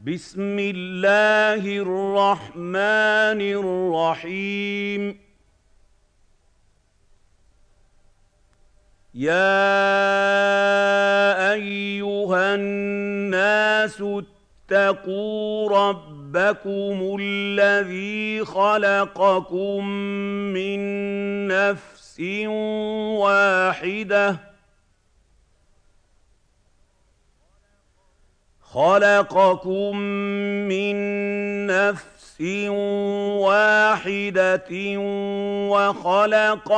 بسم الله الرحمن الرحيم. يا أيها الناس اتقوا ربكم الذي خلقكم من نفس واحدة وخلق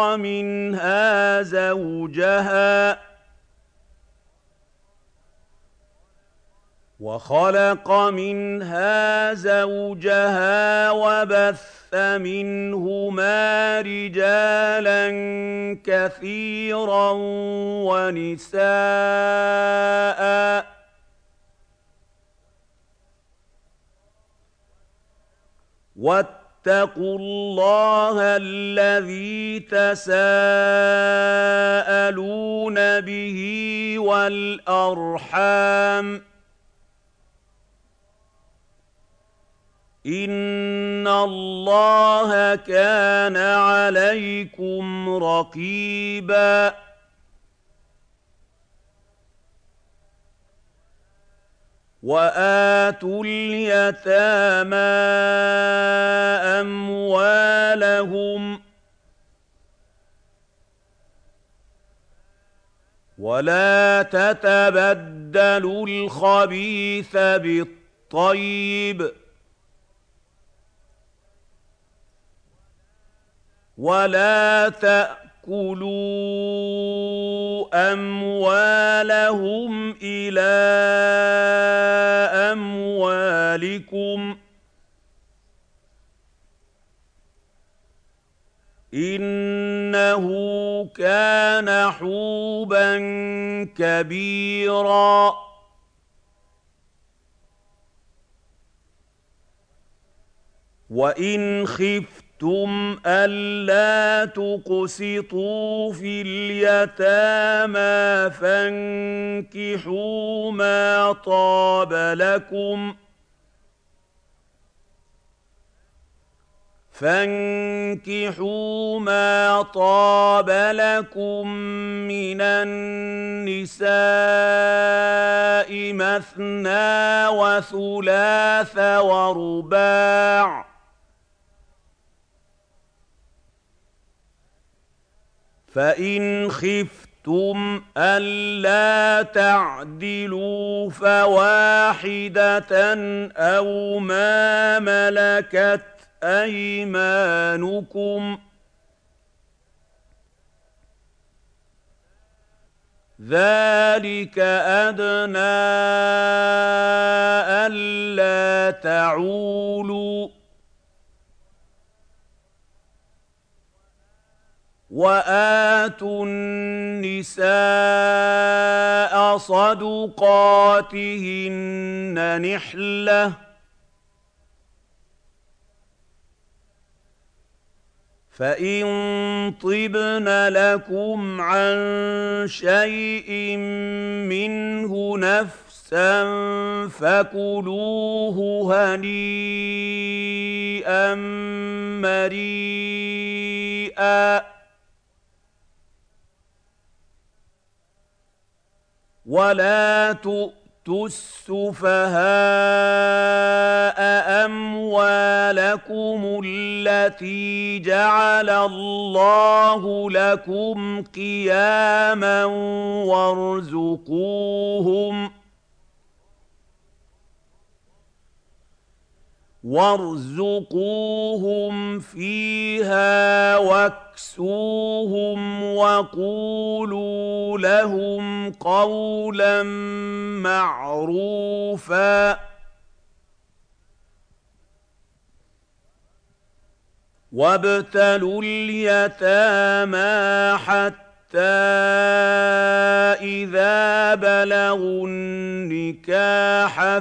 منها زوجها وبث منهما رجالا كثيرا ونساء. واتقوا الله الذي تساءلون به والأرحام إن الله كان عليكم رقيبا. وآتوا اليتامى أموالهم ولا تتبدلوا الخبيث بالطيب ولا تأكلوا أموالهم إلى أموالكم إنه كان حوبا كبيرا. وإن خفتم ألا تقسطوا في اليتامى فانكحوا ما طاب لكم من النساء مثنى وثلاث ورباع فإن خفتم ألا تعدلوا فواحدة أو ما ملكت أيمانكم ذلك أدنى ألا تعولوا. وآتوا النساء صدقاتهن نحلةً فإن طبن لكم عن شيء منه نفسا فكلوه هنيئا مريئا. ولا تؤتوا السفهاء أموالكم التي جعل الله لكم قياما وارزقوهم فيها واكسوهم وقولوا لهم قولا معروفا. وابتلوا اليتامى حتى إذا بلغوا النكاح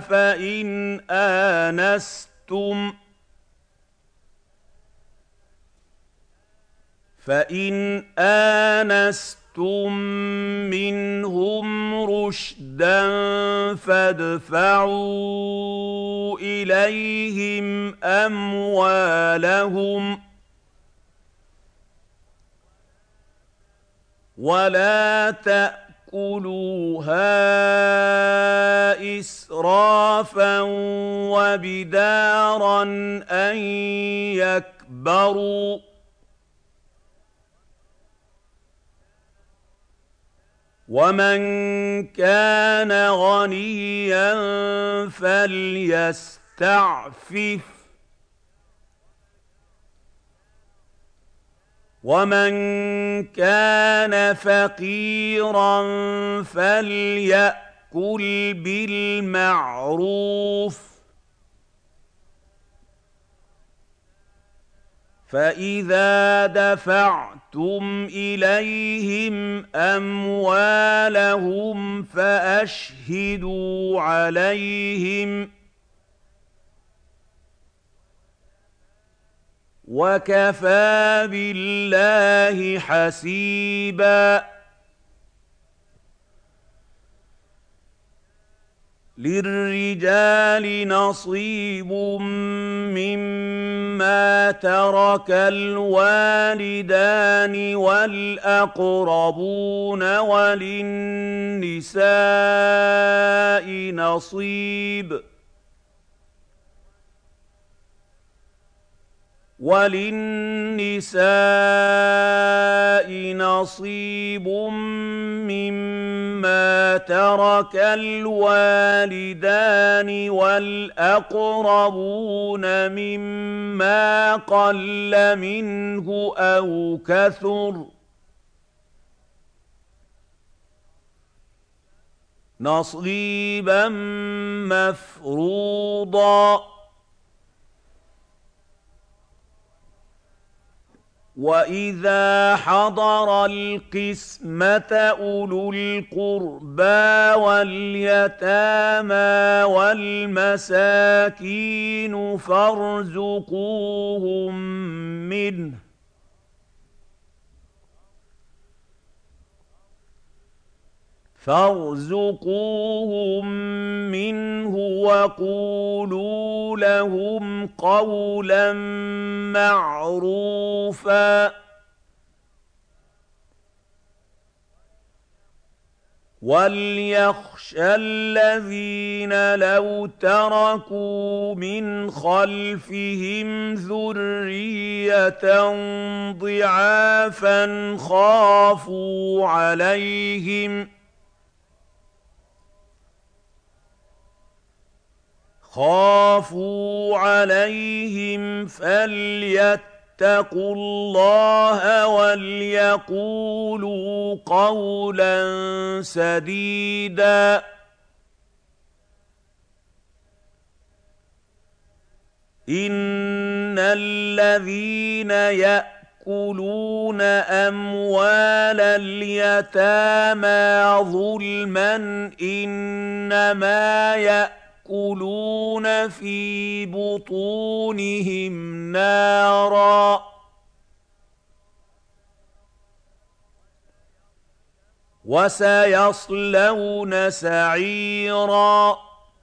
فإن آنستم منهم رشدا فادفعوا إليهم أموالهم ولا تأكلوها إسرافا وبدارا أن يكبروا ومن كان غنيا فليستعفف ومن كان فقيرا فليأكل بالمعروف فإذا دفعتم إليهم أموالهم فأشهدوا عليهم وكفى بالله حسيبا للرجال نصيب مما ترك الوالدان والأقربون وللنساء نصيب مما ترك الوالدان والأقربون مما قل منه أو كثر نصيبا مفروضا وإذا حضر القسمة أولو القربى واليتامى والمساكين فارزقوهم منه وقولوا لهم قولا معروفا وليخشى الذين لو تركوا من خلفهم ذرية ضعافا خافوا عليهم فليتقوا الله وليقولوا قولا سديدا إن الذين يأكلون أموال اليتامى ظلما إنما يأكلون في بطونهم نارا وسيصلون سعيرا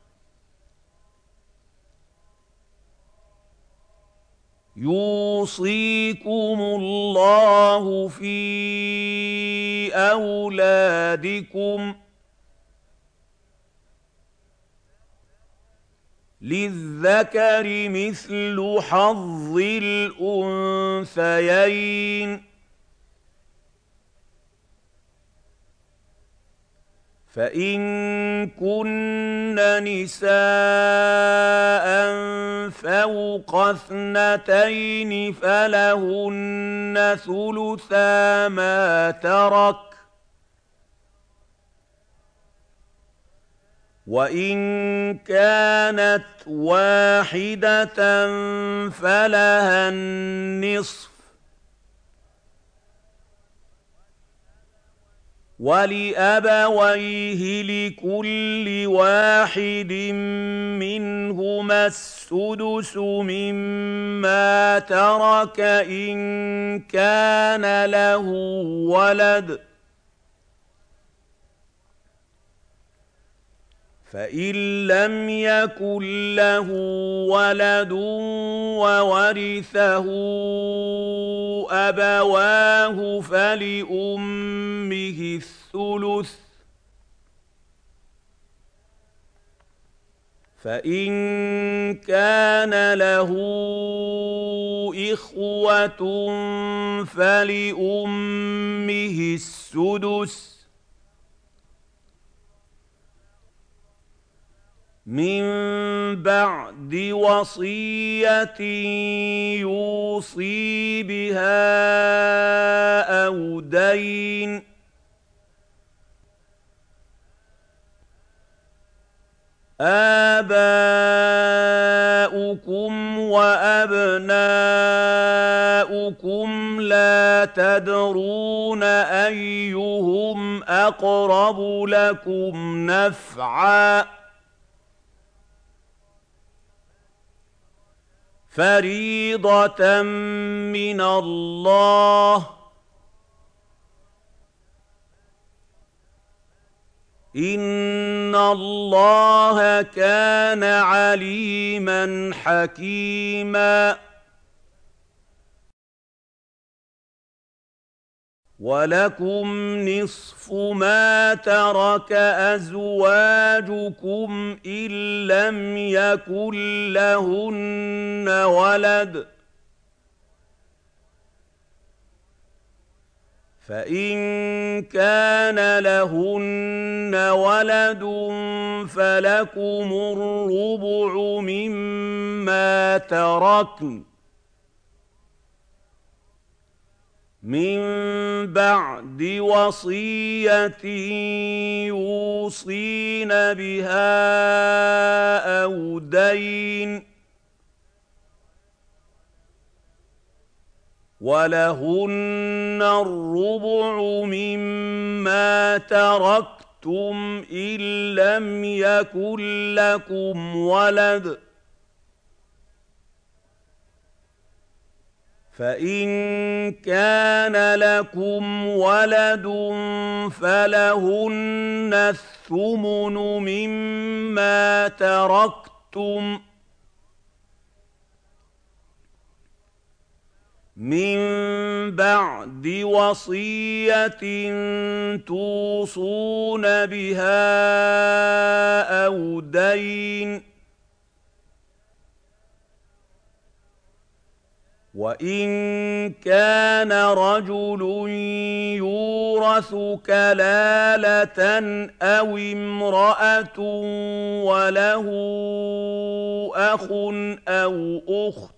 يوصيكم الله في أولادكم للذكر مثل حظ الأنثيين فإن كن نساء فوق 2 فلهن ثلثا ما ترك وإن كانت واحدة فلها النصف ولأبويه لكل واحد منهما السدس مما ترك إن كان له ولد فإن لم يكن له ولد وورثه أبواه فلأمه الثلث فإن كان له إخوة فلأمه السدس من بعد وصية يوصي بها أو دين آباؤكم وأبناؤكم لا تدرون أيهم أقرب لكم نفعا فريضة من الله إن الله كان عليما حكيما ولكم نصف ما ترك أزواجكم إن لم يكن لهن ولد فإن كان لهن ولد فلكم الربع مما تركن من بعد وصية يوصين بها أو دين ولهن الربع مما تركتم إن لم يكن لكم ولد فإن كان لكم ولد فلهن الثمن مما تركتم من بعد وصية توصون بها أو دين وإن كان رجل يورث كلالة أو امرأة وله أخ أو أخت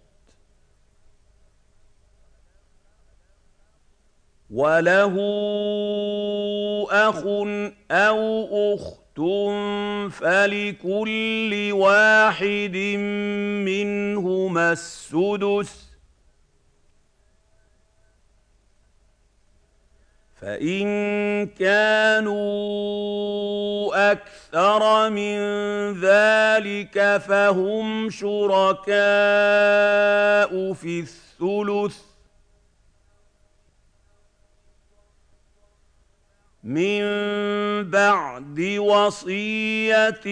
فلكل واحد منهما السدس فإن كانوا أكثر من ذلك فهم شركاء في الثلث من بعد وصية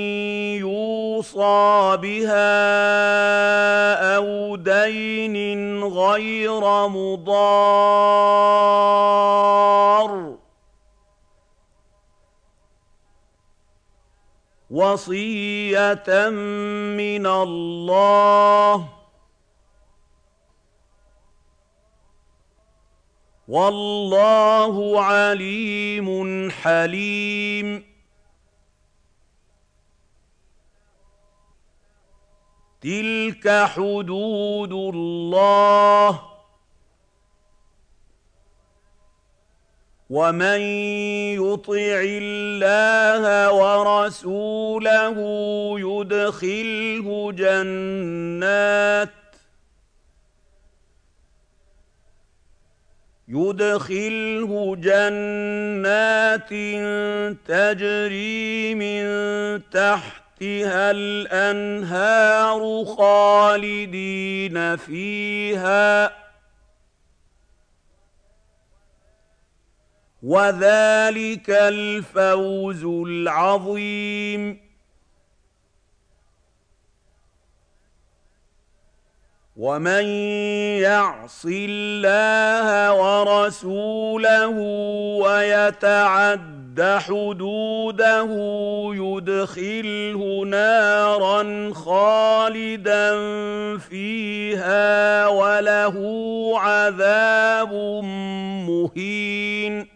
يوصى بها أو دين غير مضار وصية من الله والله عليم حليم تلك حدود الله ومن يطع الله ورسوله يدخله جنات تجري من تحتها الأنهار خالدين فيها وذلك الفوز العظيم ومن يعص الله ورسوله ويتعد حدوده يدخله نارا خالدا فيها وله عذاب مهين.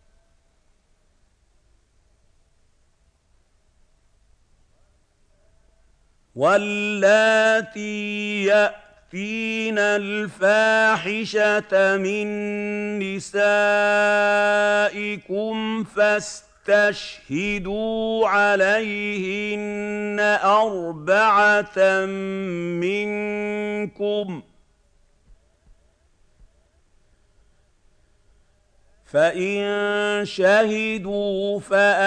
واللاتي يأتين الفاحشة من نسائكم فاستشهدوا عليهن أربعة منكم، فإن شهدوا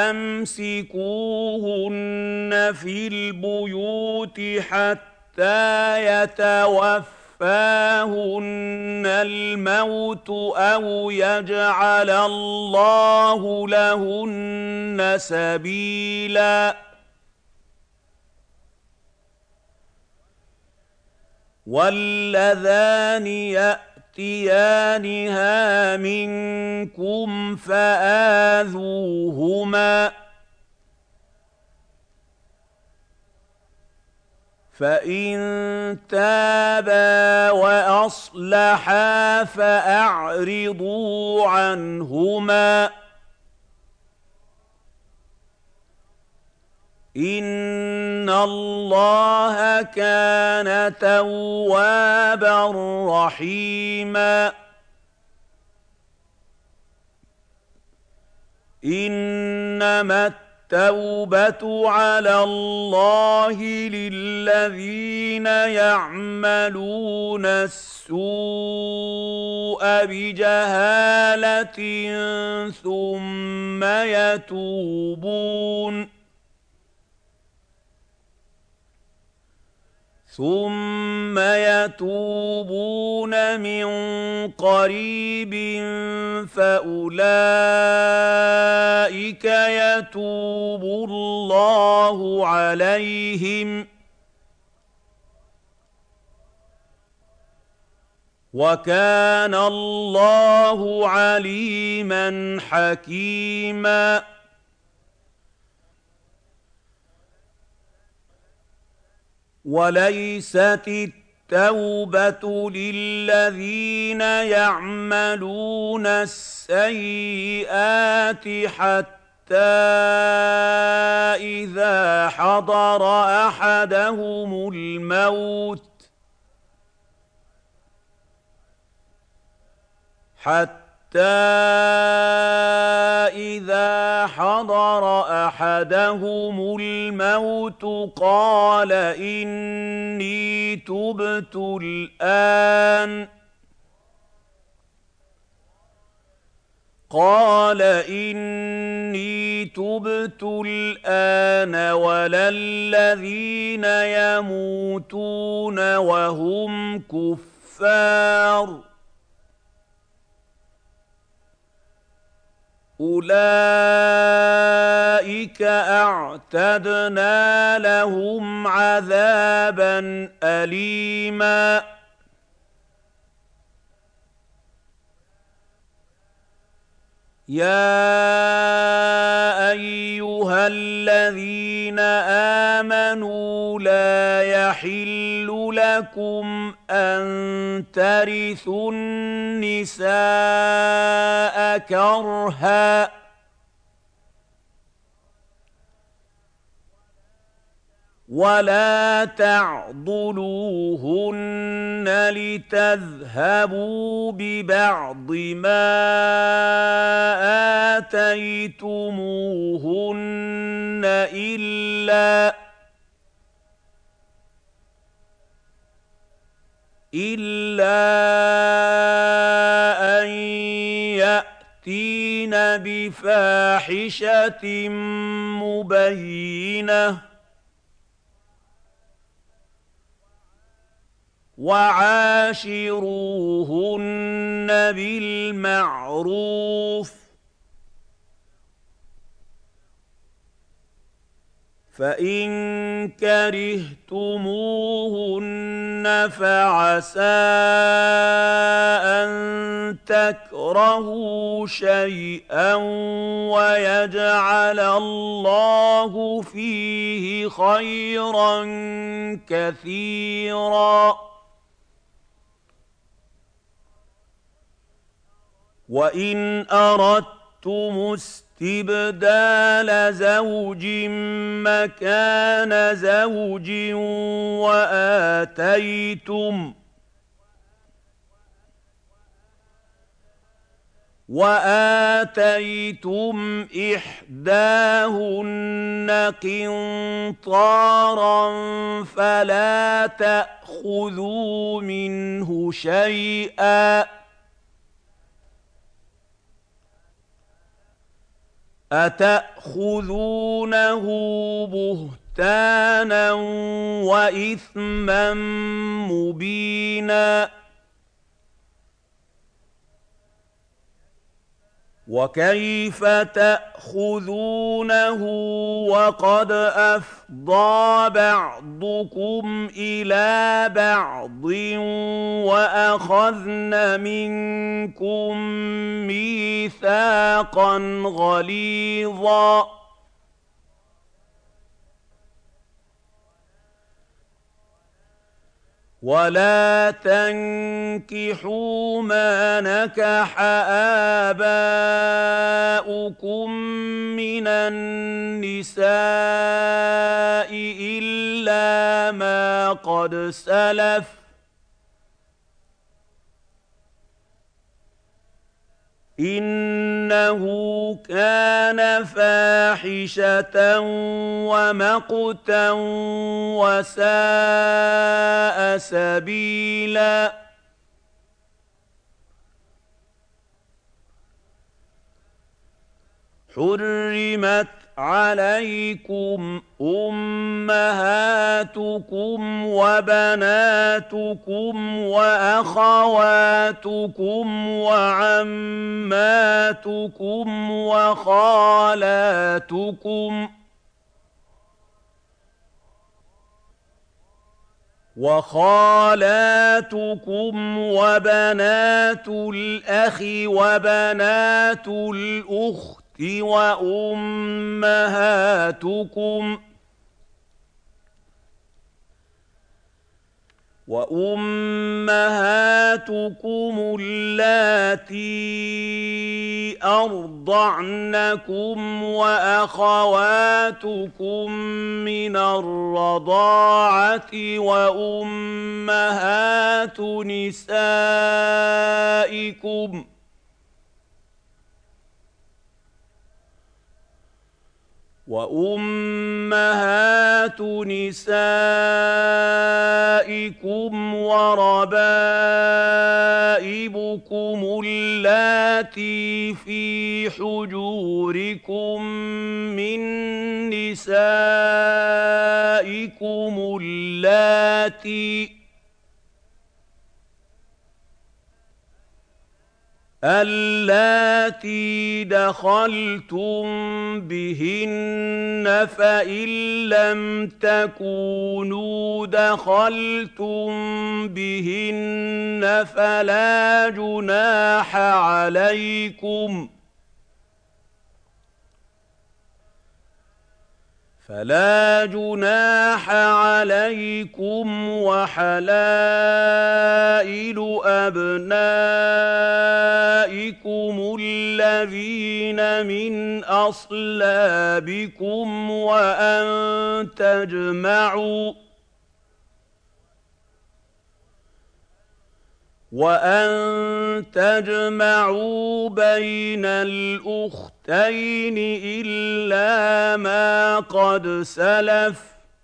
فأمسكوهن في البيوت حتى يتوفاهن الموت أو يجعل الله لهن سبيلا. واللذان يأتيانها منكم فآذوهما، فإن تابا وأصلحا فأعرضوا عنهما، إن الله كان توابا رحيما. إنما التوبة على الله للذين يعملون السوء بجهالة ثم يتوبون من قريب فأولئك يتوب الله عليهم، وكان الله عليما حكيما. وليست التوبة للذين يعملون السيئات حتى إذا حضر أحدهم الموت قال إني تبت الآن ولا الذين يموتون وهم كفار، أولئك أعتدنا لهم عذابا أليما. يا أيها الذين آمنوا لا يحل لكم أن ترثوا النساء كرها ولا تعضلوهن لتذهبوا ببعض ما آتيتموهن إلا أن يأتين بفاحشة مبينة وعاشروهن بالمعروف فإن كرهتموهن فعسى أن تكرهوا شيئا ويجعل الله فيه خيرا كثيرا. وإن أردتم استبدال زوج مكان زوج وآتيتم إحداهن قنطارا فلا تأخذوا منه شيئا أتأخذونه بهتانا وإثما مبينا. وكيف تأخذونه وقد أفضى بعضكم إلى بعض وأخذن منكم ميثاقا غليظا. ولا تنكحوا ما نكح آباؤكم من النساء إلا ما قد سلف إنه كان فاحشة ومقتا وساء سبيلا. حرمت عليكم أمهاتكم وبناتكم وأخواتكم وعماتكم وخالاتكم وبنات الأخ وبنات الأخت وأمهاتكم اللاتي أرضعنكم وأخواتكم من الرضاعة وأمهات نسائكم وربائبكم اللاتي في حجوركم من نسائكم اللاتي دخلتم بهن فإن لم تكونوا دخلتم بهن فلا جناح عليكم وحلائل أبنائكم الذين من أصلابكم وأن تجمعوا بين الأختين إلا ما قد سلف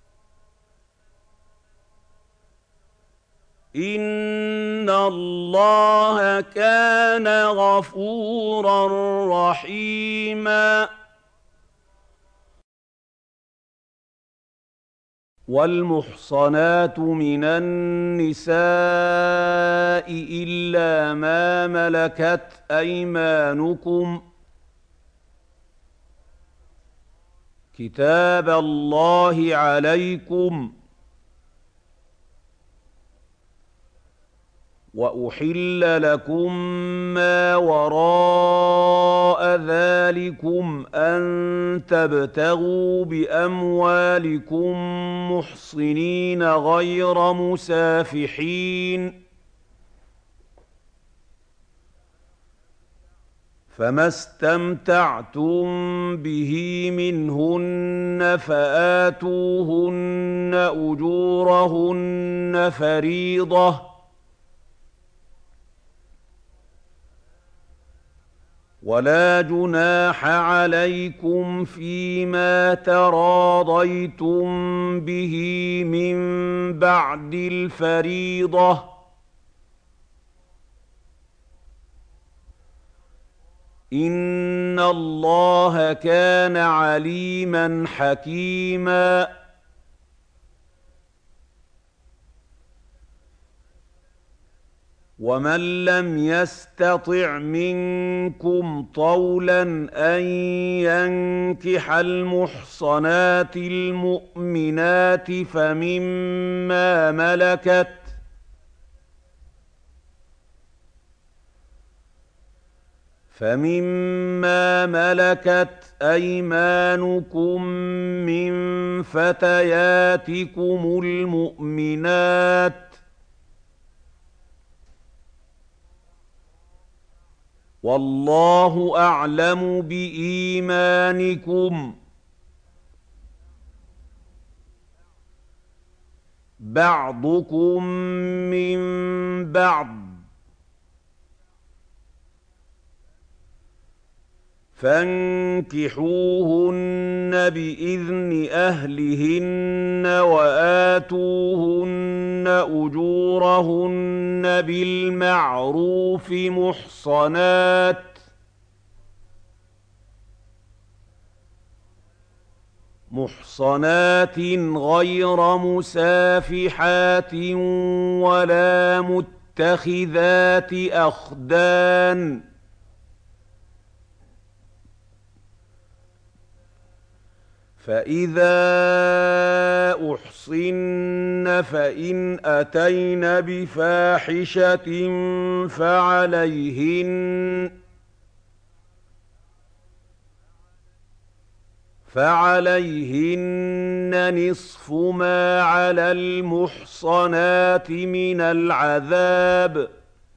إن الله كان غفورا رحيما. والمحصنات من النساء إلا ما ملكت أيمانكم كتاب الله عليكم وأحل لكم ما وراء ذلكم أن تبتغوا بأموالكم محصنين غير مسافحين فما استمتعتم به منهن فآتوهن أجورهن فريضة ولا جناح عليكم فيما تراضيتم به من بعد الفريضة إن الله كان عليما حكيما ومن لم يستطع منكم طولا أن ينكح المحصنات المؤمنات فمما ملكت أيمانكم من فتياتكم المؤمنات والله أعلم بإيمانكم بعضكم من بعض فانكحوهن بإذن أهلهن وآتوهن أجورهن بالمعروف محصنات غير مسافحات ولا متخذات أخدان فإذا أحصن فإن أتين بفاحشة فعليهن نصف ما على المحصنات من العذاب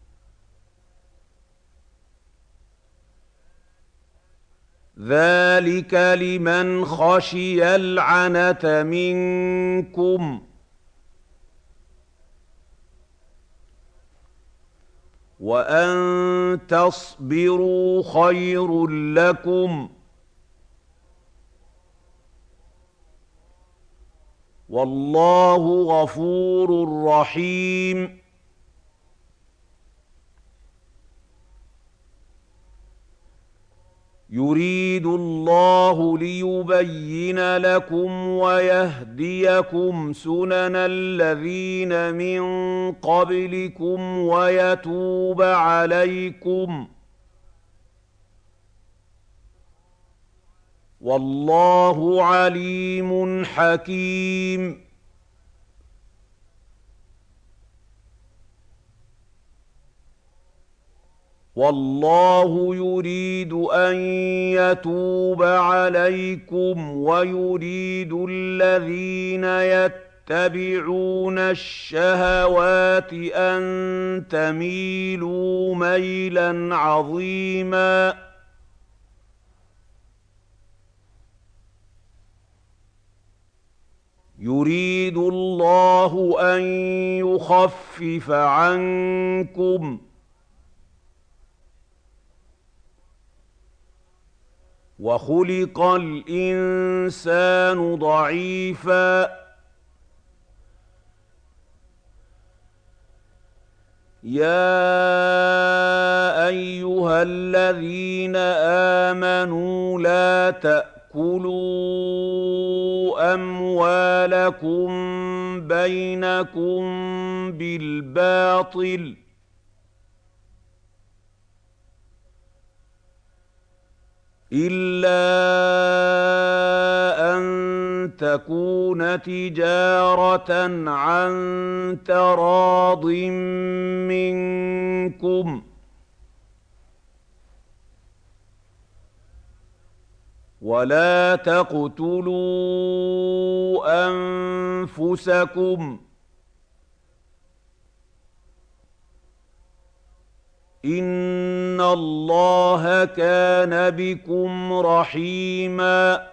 ذلك لمن خشي العنة منكم وأن تصبروا خير لكم والله غفور رحيم يريد الله ليبين لكم ويهديكم سنن الذين من قبلكم ويتوب عليكم والله عليم حكيم والله يريد أن يتوب عليكم ويريد الذين يتبعون الشهوات أن تميلوا ميلا عظيما يريد الله أن يخفف عنكم وخلق الإنسان ضعيفا يا أيها الذين آمنوا لا تأكلوا أموالكم بينكم بالباطل إِلَّا أَن تَكُونَ تِجَارَةً عَن تَرَاضٍ مِّنكُمْ ۚ وَلَا تَقْتُلُوا أَنفُسَكُمْ ۚ إِنَّ اللَّهَ كَانَ بِكُمْ رَحِيمًا.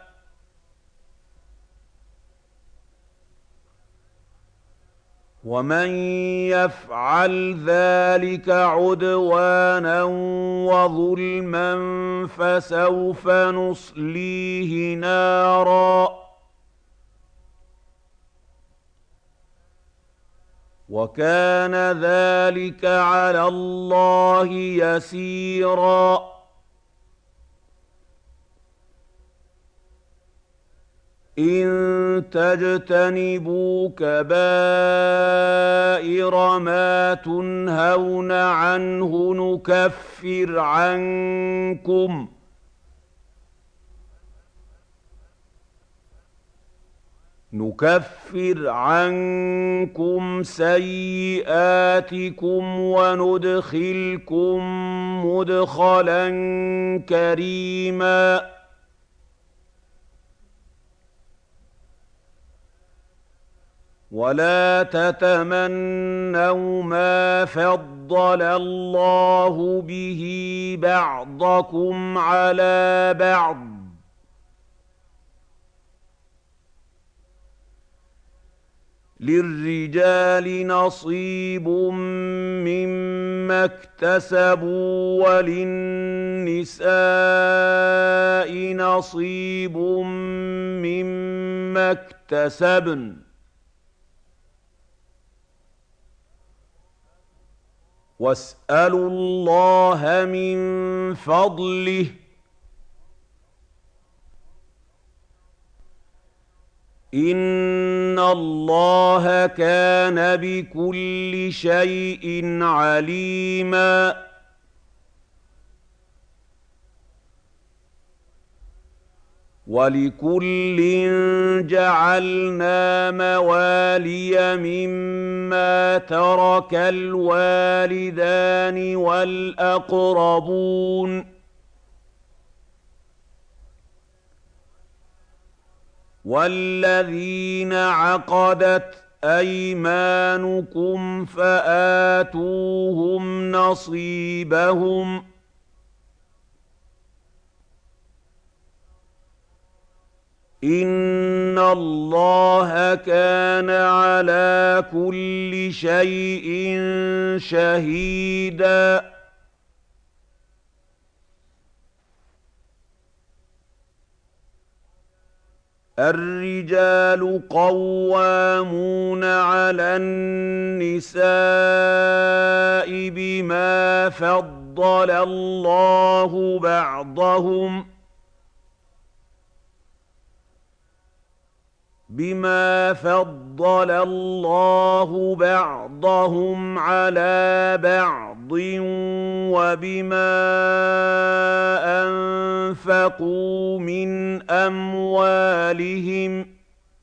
وَمَن يَفْعَلْ ذَٰلِكَ عُدْوَانًا وَظُلْمًا فَسَوْفَ نُصْلِيهِ نَارًا ۚ وَكَانَ ذَٰلِكَ عَلَى اللَّهِ يَسِيرًا. إِن تَجْتَنِبُوا كَبَائِرَ مَا تُنْهَوْنَ عَنْهُ نُكَفِّرْ عَنكُمْ سَيِّئَاتِكُمْ وَنُدْخِلْكُم مُّدْخَلًا كَرِيمًا. وَلَا تَتَمَنَّوْا مَا فَضَّلَ اللَّهُ بِهِ بَعْضَكُمْ عَلَىٰ بَعْضٍ ۚ لِلرِّجَالِ نَصِيبٌ مِّمَّا اكْتَسَبُوا وَلِلنِّسَاءِ نَصِيبٌ مِّمَّا اكْتَسَبْنَ ۚ وَاسْأَلُوا اللَّهَ مِن فَضْلِهِ ۗ إِنَّ اللَّهَ كَانَ بِكُلِّ شَيْءٍ عَلِيمًا. وَلِكُلٍّ جَعَلْنَا مَوَالِيَ مِمَّا تَرَكَ الْوَالِدَانِ وَالْأَقْرَبُونَ ۚ وَالَّذِينَ عَقَدَتْ أَيْمَانُكُمْ فَآتُوهُمْ نَصِيبَهُمْ ۖ إِنَّ اللَّهَ كَانَ عَلَىٰ كُلِّ شَيْءٍ شَهِيدًا. الرِّجَالُ قَوَّامُونَ عَلَى النِّسَاءِ بِمَا فَضَّلَ اللَّهُ بَعْضَهُمْ عَلَىٰ بَعْضٍ وَبِمَا أَنفَقُوا مِنْ أَمْوَالِهِمْ ۚ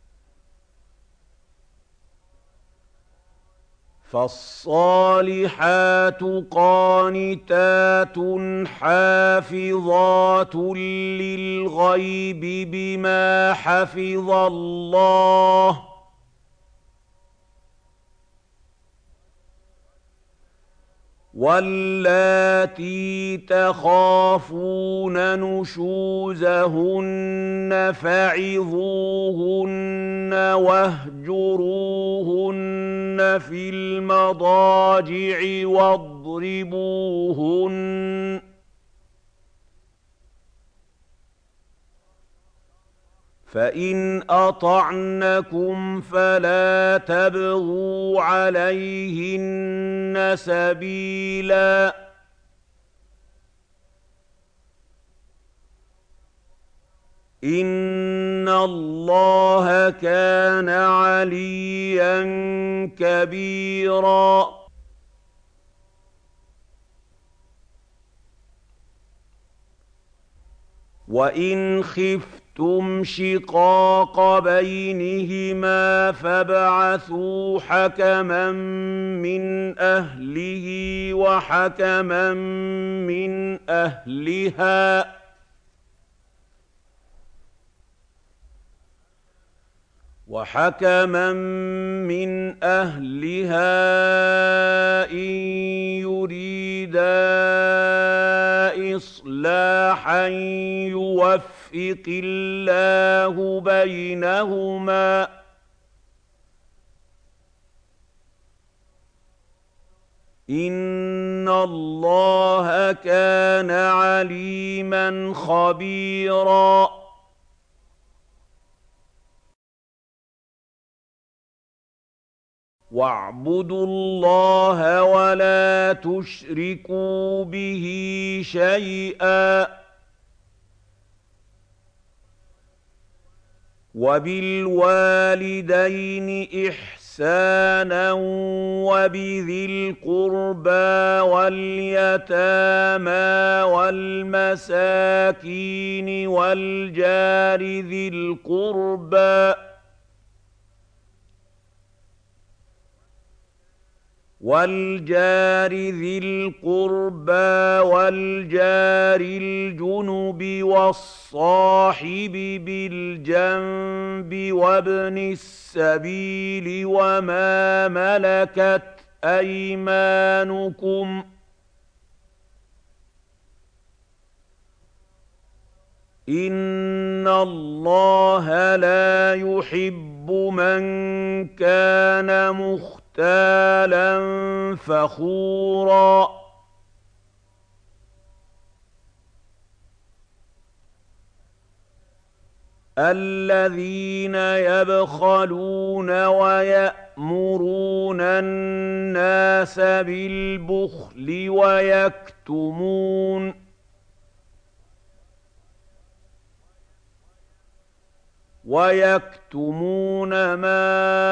فَالصَّالِحَاتُ قَانِتَاتٌ حَافِظَاتٌ لِّلْغَيْبِ بِمَا حَفِظَ اللَّهُ ۚ وَاللَّاتِي تَخَافُونَ نُشُوزَهُنَّ فَعِظُوهُنَّ وَاهْجُرُوهُنَّ فِي الْمَضَاجِعِ وَاضْرِبُوهُنَّ ۖ فَإِنْ أَطَعْنَكُمْ فَلَا تَبْغُوا عَلَيْهِنَّ سَبِيلًا ۗ إِنَّ اللَّهَ كَانَ عَلِيًّا كَبِيرًا. وَإِنْ خِفْتُمْ شِقَاقَ بَيْنِهِمَا فَابْعَثُوا حَكَمًا مِّنْ أَهْلِهِ وَحَكَمًا مِّنْ أَهْلِهَا إِن يُرِيدَا إِصْلَاحًا يُوَفِّقِ اللَّهُ بَيْنَهُمَا ۗ إِنَّ اللَّهَ كَانَ عَلِيمًا خَبِيرًا. وَاعْبُدُوا اللَّهَ وَلَا تُشْرِكُوا بِهِ شَيْئًا ۖ وَبِالْوَالِدَيْنِ إِحْسَانًا وَبِذِي الْقُرْبَىٰ وَالْيَتَامَىٰ وَالْمَسَاكِينِ وَالْجَارِ ذِي الْقُرْبَىٰ وَالْجَارِ الْجُنُبِ وَالصَّاحِبِ بِالْجَنبِ وَابْنِ السَّبِيلِ وَمَا مَلَكَتْ أَيْمَانُكُمْ ۗ إِنَّ اللَّهَ لَا يُحِبُّ مَن كَانَ مُخْتَالًا فَخُورًا. الَّذِينَ يَبْخَلُونَ وَيَأْمُرُونَ النَّاسَ بِالْبُخْلِ وَيَكْتُمُونَ مَا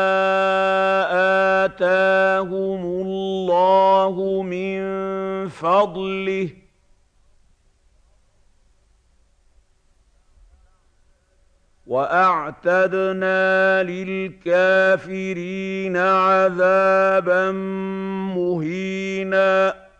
آتَاهُمُ اللَّهُ مِن فَضْلِهِ ۗ وَأَعْتَدْنَا لِلْكَافِرِينَ عَذَابًا مُّهِينًا.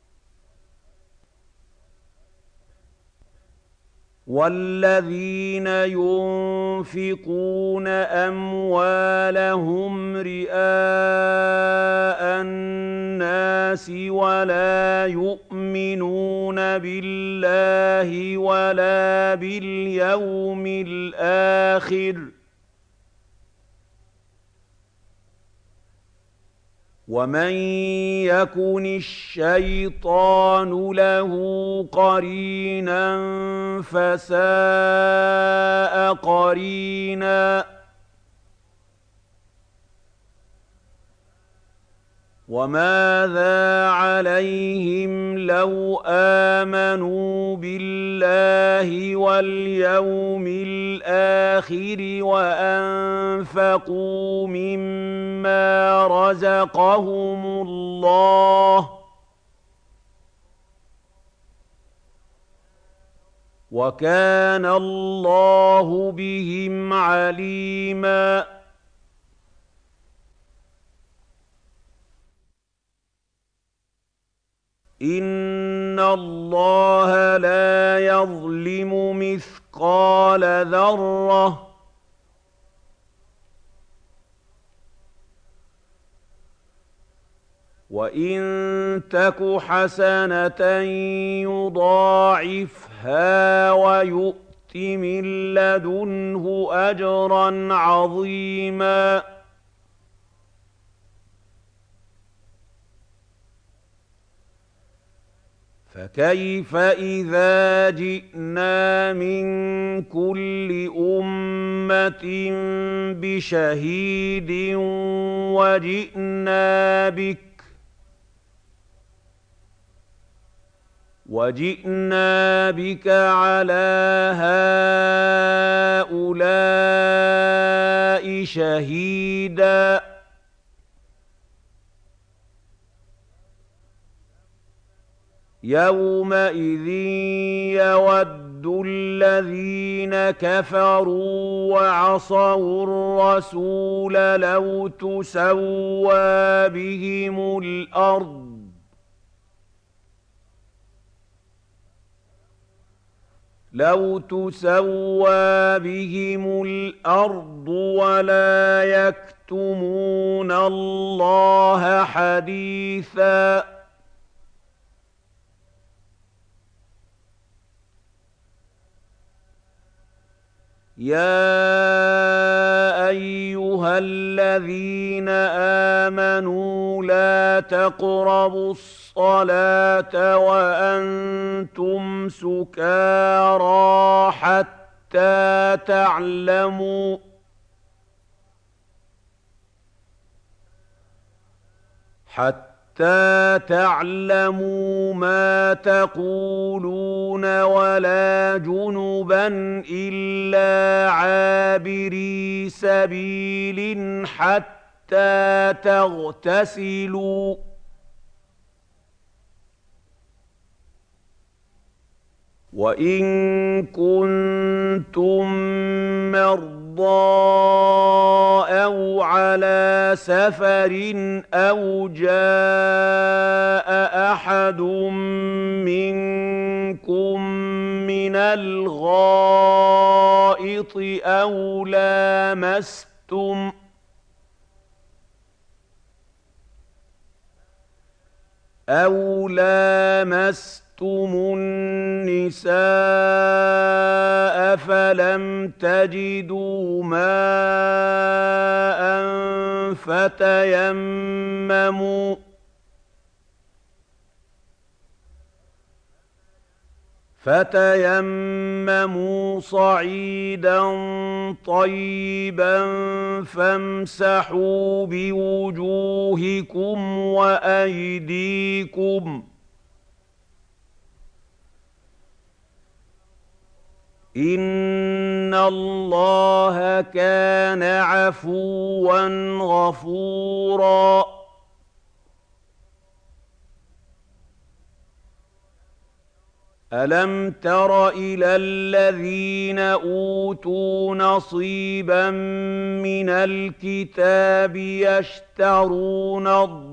وَالَّذِينَ يُنفِقُونَ أَمْوَالَهُمْ رِئَاءَ النَّاسِ وَلَا يُؤْمِنُونَ بِاللَّهِ وَلَا بِالْيَوْمِ الْآخِرِ ۗ وَمَن يَكُنِ الشَّيْطَانُ لَهُ قَرِينًا فَسَاءَ قَرِينًا. وَمَاذَا عَلَيْهِمْ لَوْ آمَنُوا بِاللَّهِ وَالْيَوْمِ الْآخِرِ وَأَنفَقُوا مِمَّا رَزَقَهُمُ اللَّهُ ۗ وَكَانَ اللَّهُ بِهِمْ عَلِيمًا. إِنَّ اللَّهَ لَا يَظْلِمُ مِثْقَالَ ذَرَّةٍ ۖ وَإِن تَكُ حَسَنَةً يُضَاعِفْهَا وَيُؤْتِ مِن لَّدُنْهُ أَجْرًا عَظِيمًا. فَكَيْفَ إِذَا جِئْنَا مِن كُلِّ أُمَّةٍ بِشَهِيدٍ وَجِئْنَا بِكَ عَلَىٰ هَٰؤُلَاءِ شَهِيدًا. يومئذ يود الذين كفروا وعصوا الرسول لو تسوى بهم الأرض ولا يكتمون الله حديثا يا أيها الذين آمنوا لا تقربوا الصلاة وأنتم سكارى حتى تعلموا ما تقولون ولا جنبا إلا عابري سبيل حتى تغتسلوا وإن كنتم مرضى أو على سفر أو جاء أحد منكم من الغائط أو لامستم النساء فلم تجدوا ماء فتيمموا صعيدا طيبا فامسحوا بوجوهكم وأيديكم إن الله كان عفوا غفورا ألم تر إلى الذين أوتوا نصيبا من الكتاب يشترون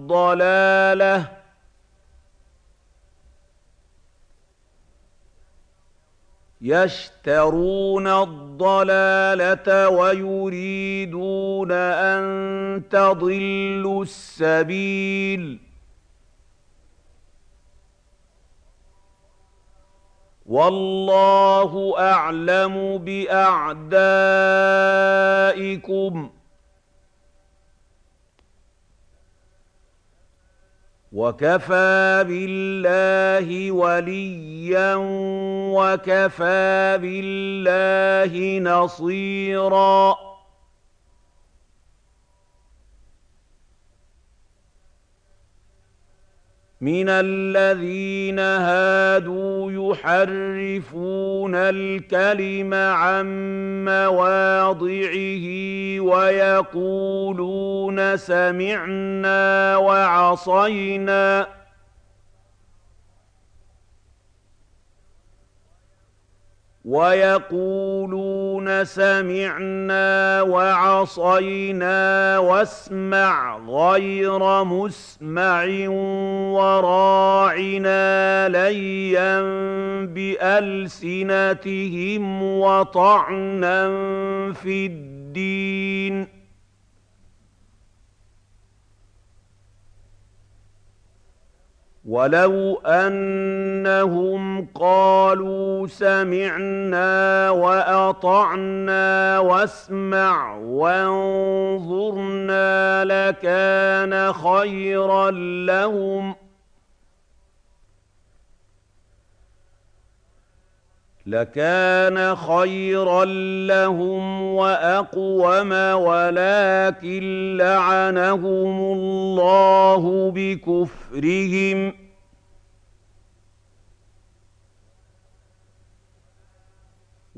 الضلالة ويريدون أن تضلوا السبيل والله أعلم بأعدائكم وكفى بالله وليا وكفى بالله نصيرا من الذين هادوا يحرفون الكلم عن مواضعه ويقولون سمعنا وعصينا واسمع غير مسمع وراعنا ليا بألسنتهم وطعنا في الدين ولو أنهم قالوا سمعنا وأطعنا واسمع وانظرنا لكان خيرا لهم وأقوم ولكن لعنهم الله بكفرهم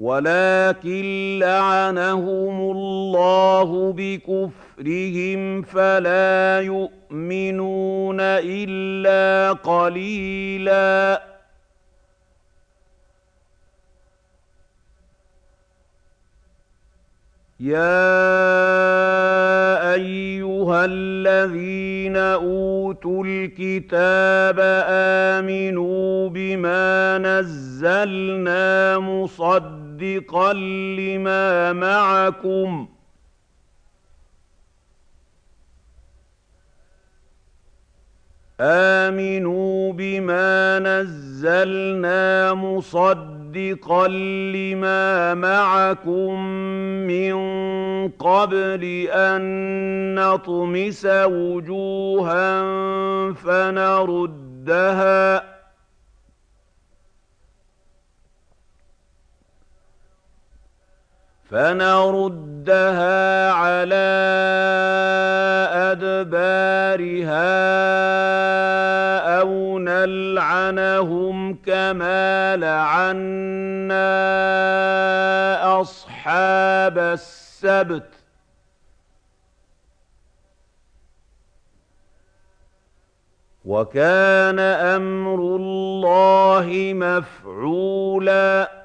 ولكن لعنهم الله بكفرهم فلا يؤمنون إلا قليلا. يا أيها الذين أوتوا الكتاب آمنوا بما نزلنا مصدقا لما معكم من قبل أن نطمس وجوها فنردها على أدبارها أو نلعنهم كما لعنا أصحاب السبت وكان أمر الله مفعولا.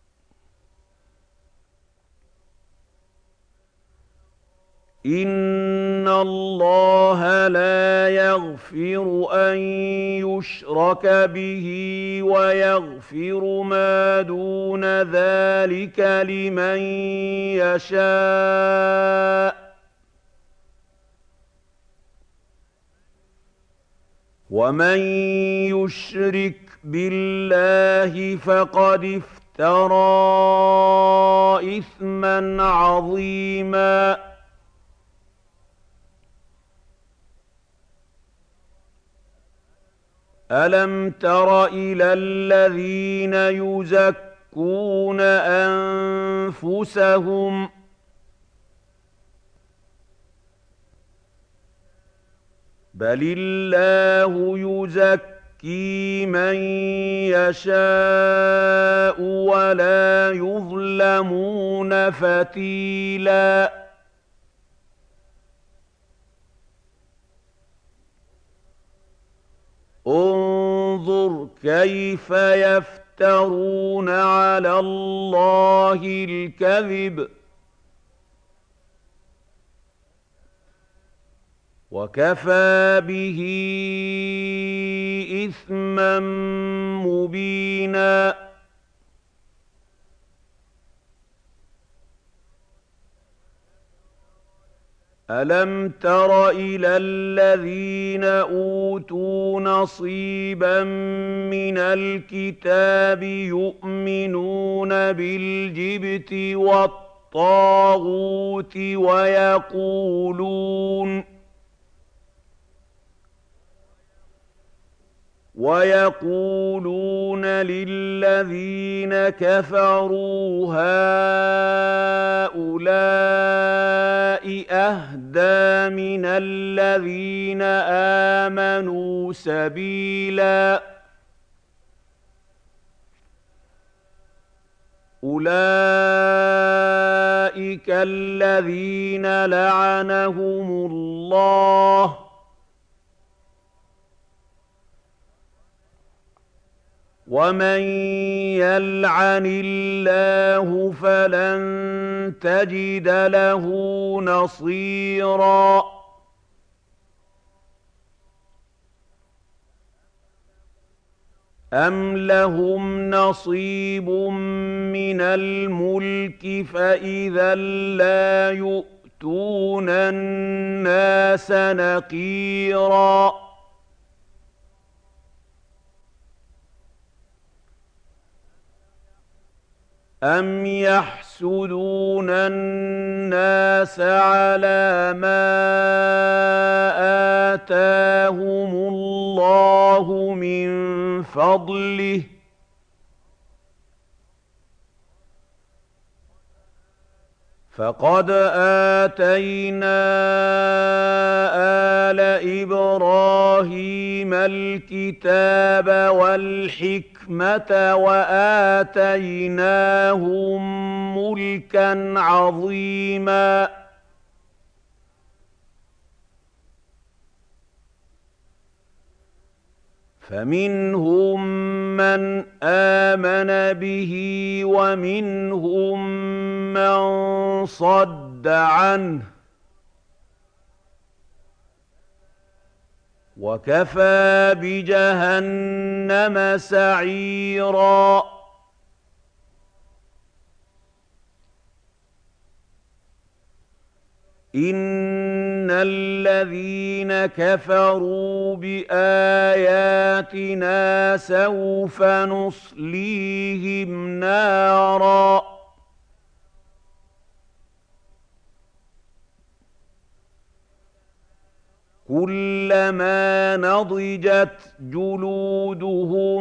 إن الله لا يغفر أن يشرك به ويغفر ما دون ذلك لمن يشاء ومن يشرك بالله فقد افترى إثما عظيما. ألم تر إلى الذين يزكون أنفسهم بل الله يزكي من يشاء ولا يظلمون فتيلا. انظر كيف يفترون على الله الكذب وكفى به إثما مبينا. ألم تر إلى الذين أوتوا نصيبا من الكتاب يؤمنون بالجبت والطاغوت ويقولون للذين كفروا هؤلاء أهدى من الذين آمنوا سبيلا. أولئك الذين لعنهم الله ومن يلعن الله فلن تجد له نصيرا. أم لهم نصيب من الملك فإذا لا يؤتون الناس نقيرا. أم يحسدون الناس على ما آتاهم الله من فضله فقد آتينا آل إبراهيم الكتاب والحكمة وآتيناهم ملكا عظيما فمنهم من آمن به ومنهم من صد عنه وكفى بجهنم سعيرا إن الذين كفروا بآياتنا سوف نصليهم نارا كلما نضجت جلودهم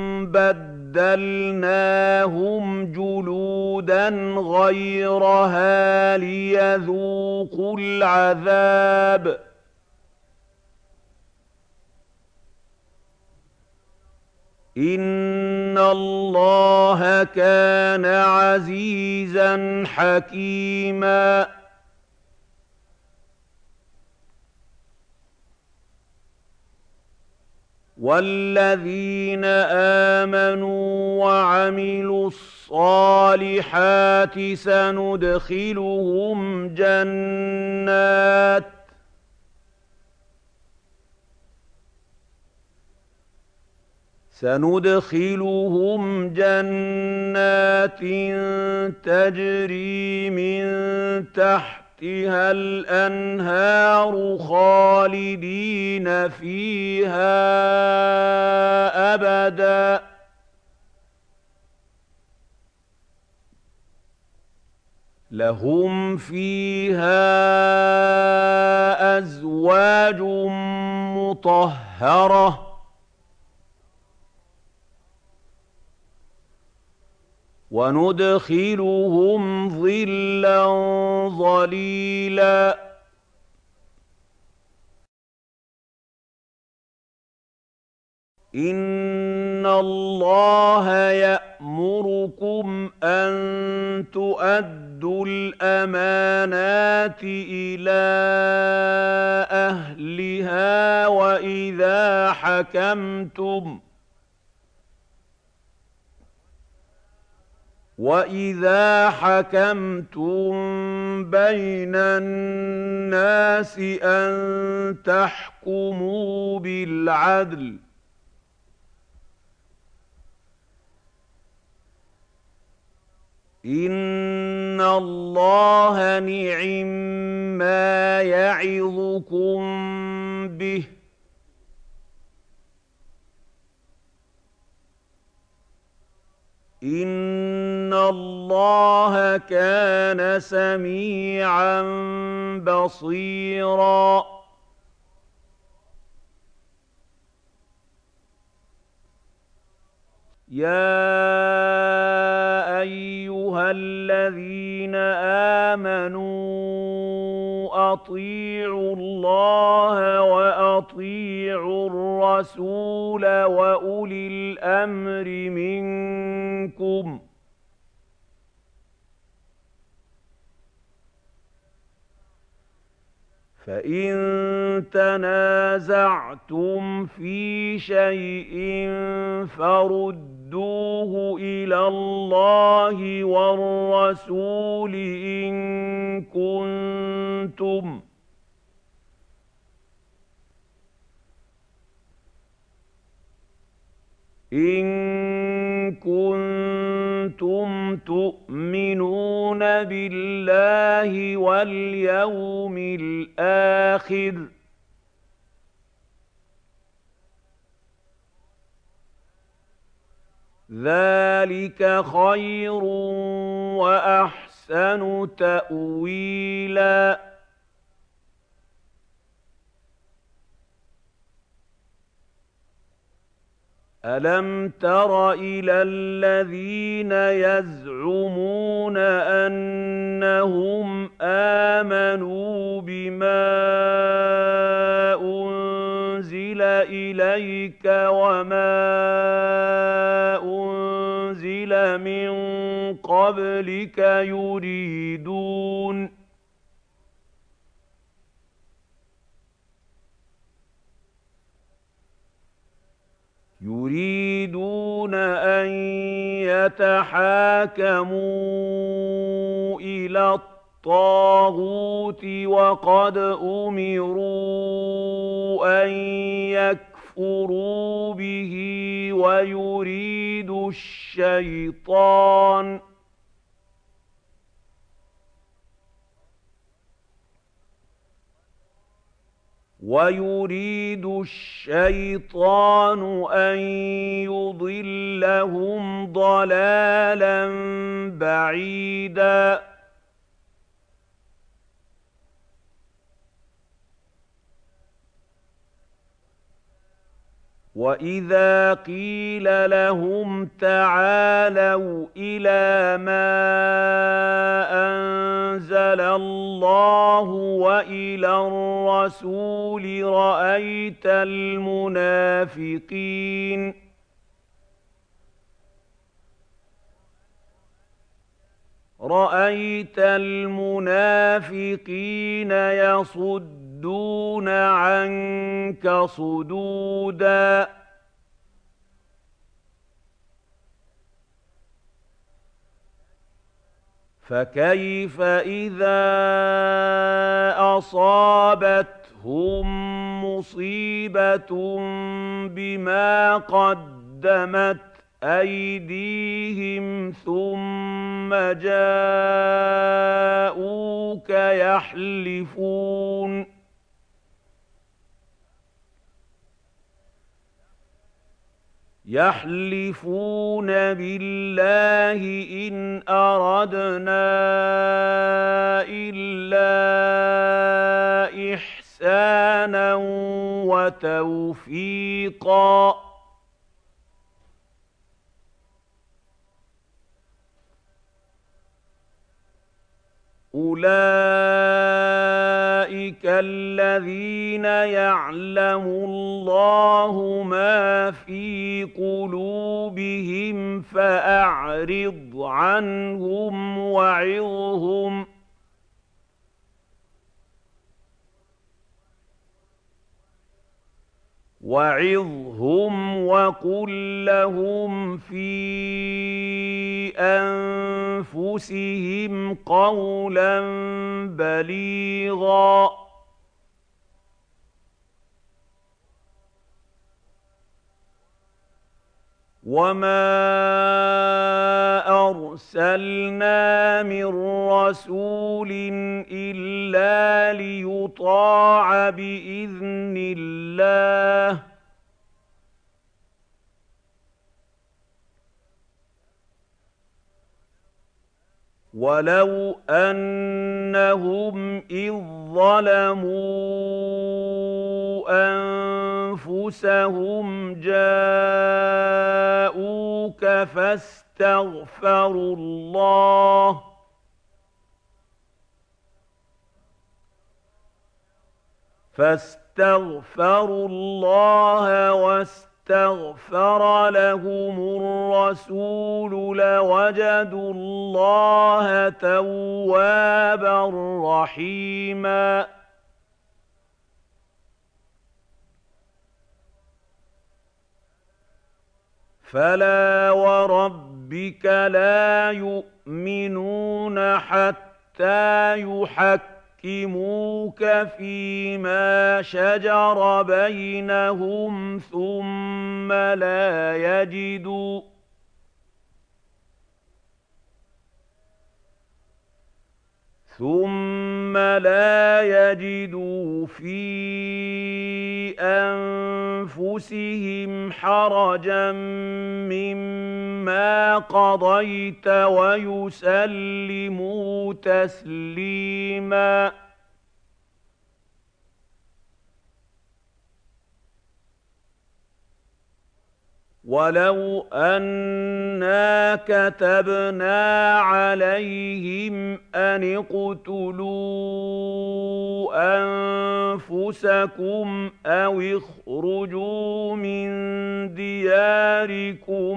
بدلناهم جلودا غيرها ليذوقوا العذاب إن الله كان عزيزا حكيما والذين آمنوا وعملوا الصالحات سندخلهم جنات تجري من تحتها الأنهار خالدين فيها أبدا لهم فيها أزواج مطهرة وندخلهم ظلا ظليلا إن الله يأمركم أن تؤدوا الأمانات إلى أهلها وإذا حكمتم بين الناس أن تحكموا بالعدل إن الله نعما يعظكم به إن الله كان سميعا بصيرا يا أيها الذين آمنوا أطيعوا الله وأطيعوا الرسول وأولي الأمر منكم فإن تنازعتم في شيء فردوه إلى الله والرسول إن كنتم تؤمنون بالله واليوم الآخر ذلك خير وأحسن تأويلا أَلَمْ تَرَ إِلَى الَّذِينَ يَزْعُمُونَ أَنَّهُمْ آمَنُوا بِمَا أُنزِلَ إِلَيْكَ وَمَا أُنزِلَ مِن قَبْلِكَ يريدون أن يتحاكموا إلى الطاغوت وقد أمروا أن يكفروا به ويريد الشيطان أن يضلهم ضلالا بعيدا وَإِذَا قِيلَ لَهُمْ تَعَالَوْا إِلَىٰ مَا أَنزَلَ اللَّهُ وَإِلَى الرَّسُولِ رَأَيْتَ الْمُنَافِقِينَ يَصُدُّونَ عَنكَ صُدُودًا فَكَيْفَ إِذَا أَصَابَتْهُم مُّصِيبَةٌ بِمَا قَدَّمَتْ أَيْدِيهِمْ ثُمَّ جَاءُوكَ يَحْلِفُونَ بِاللَّهِ إِنْ أَرَدْنَا إِلَّا إِحْسَانًا وَتَوْفِيقًا أُولَٰئِكَ الَّذِينَ يَعْلَمُ اللَّهُ مَا فِي قُلُوبِهِمْ فَأَعْرِضْ عَنْهُمْ وَعِظْهُمْ وَقُل لَّهُمْ فِي أَنفُسِهِمْ قَوْلًا بَلِيغًا وَمَا أَرْسَلْنَا مِن رَّسُولٍ إِلَّا لِيُطَاعَ بِإِذْنِ اللَّهِ ۚ وَلَوْ أَنَّهُمْ إِذ ظَّلَمُوا أَنفُسَهُمْ جَاءُوكَ فَاسْتَغْفَرُوا اللَّهَ وَاسْتَغْفَرَ لَهُمُ الرَّسُولُ لَوَجَدُوا اللَّهَ تَوَّابًا رَّحِيمًا فَلَا وَرَبِّكَ لَا يُؤْمِنُونَ حَتَّىٰ يُحَكِّمُوكَ فِيمَا شَجَرَ بَيْنَهُمْ ثُمَّ لَا يَجِدُوا فِي أَنفُسِهِمْ حَرَجًا مِّمَّا قَضَيْتَ وَيُسَلِّمُوا تَسْلِيمًا وَلَوْ أَنَّا كَتَبْنَا عَلَيْهِمْ أَنِ اقْتُلُوا أَنفُسَكُمْ أَوِ اخْرُجُوا مِن دِيَارِكُم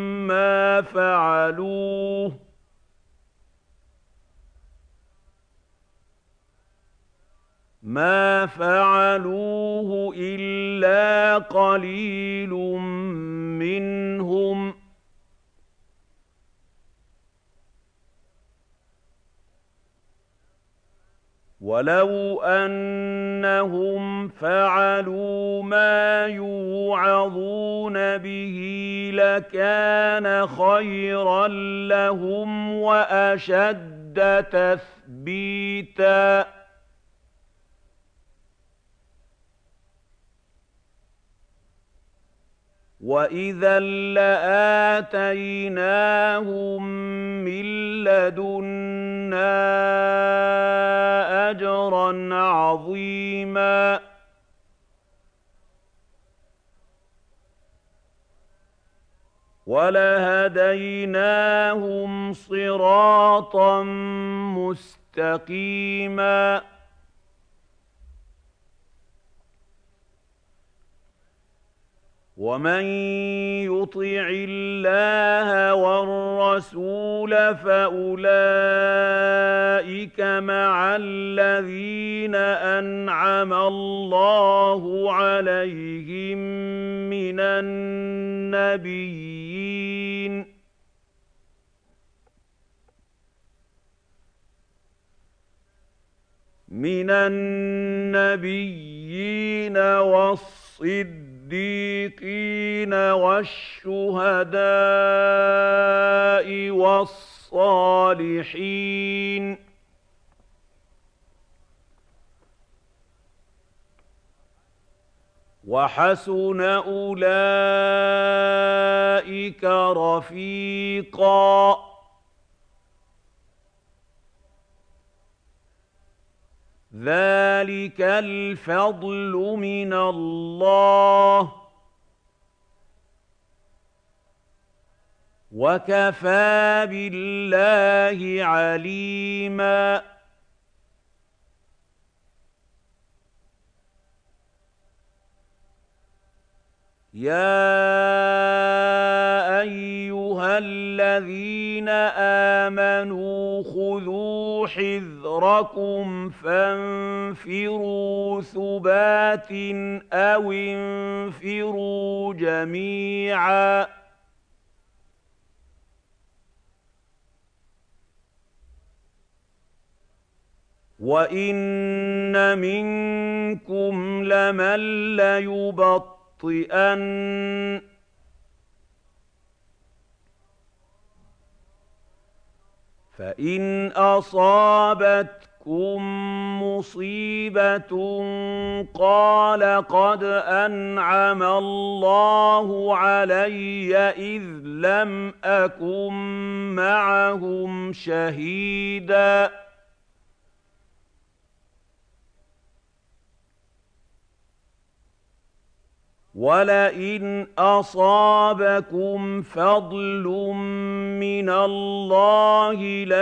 مَا فَعَلُوهُ إِلَّا قَلِيلٌ مِّنْهُمْ ۖ وَلَوْ أَنَّهُمْ فَعَلُوا مَا يُوعَظُونَ بِهِ لَكَانَ خَيْرًا لَّهُمْ وَأَشَدَّ تَثْبِيتًا وَإِذًا لَّآتَيْنَاهُم مِّن لَّدُنَّا أَجْرًا عَظِيمًا وَلَهَدَيْنَاهُمْ صِرَاطًا مُّسْتَقِيمًا وَمَن يُطِعِ اللَّهَ وَالرَّسُولَ فَأُولَٰئِكَ مَعَ الَّذِينَ أَنْعَمَ اللَّهُ عَلَيْهِم مِّنَ النَّبِيِّينَ وَالصِّدِّيقِينَ وَالشُّهَدَاءِ وَالصَّالِحِينَ ۚ وَحَسُنَ أُولَٰئِكَ رَفِيقًا ذَٰلِكَ الْفَضْلُ مِنَ اللَّهِ ۚ وَكَفَىٰ بِاللَّهِ عَلِيمًا يَا أَيُّهَا الَّذِينَ آمَنُوا خُذُوا حِذْرَكُمْ فَانفِرُوا ثُبَاتٍ أَوِ انفِرُوا جَمِيعًا وَإِنَّ مِنكُمْ لَمَن لَّيُبَطِّئَنَّ ۖ فَإِنْ أَصَابَتْكُم مُّصِيبَةٌ قَالَ قَدْ أَنْعَمَ اللَّهُ عَلَيَّ إِذْ لَمْ أَكُن مَّعَهُمْ شَهِيدًا وَلَئِنْ أَصَابَكُمْ فَضْلٌ مِّنَ اللَّهِ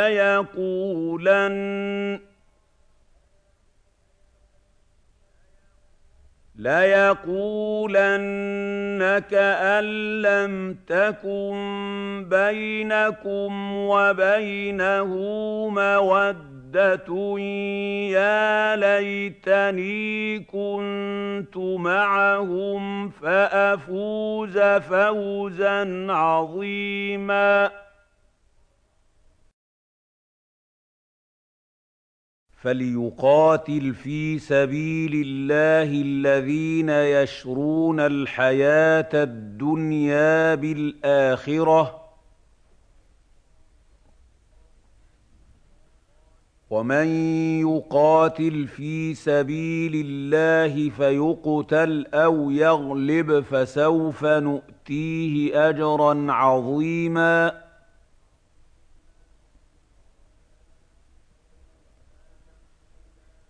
لَيَقُولَنَّ كَأَن لَّمْ تَكُن بَيْنَكُمْ وَبَيْنَهُ مَوَدَّةٌ يَا لَيْتَنِي كُنتُ مَعَهُمْ فَأَفُوزَ فَوْزًا عَظِيمًا فَلْيُقَاتِلْ فِي سَبِيلِ اللَّهِ الَّذِينَ يَشْرُونَ الْحَيَاةَ الدُّنْيَا بِالْآخِرَةِ ۖ وَمَن يُقَاتِلْ فِي سَبِيلِ اللَّهِ فَيُقْتَلْ أَوْ يَغْلِبْ فَسَوْفَ نُؤْتِيهِ أَجْرًا عَظِيمًا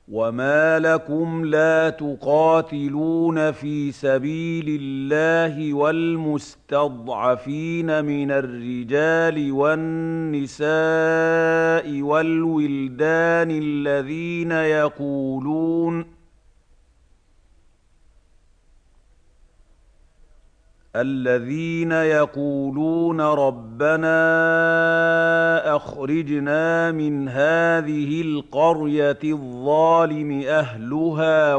وما لكم لا تقاتلون في سبيل الله والمستضعفين من الرجال والنساء والولدان الذين يقولون ربنا أخرجنا من هذه القرية الظالم أهلها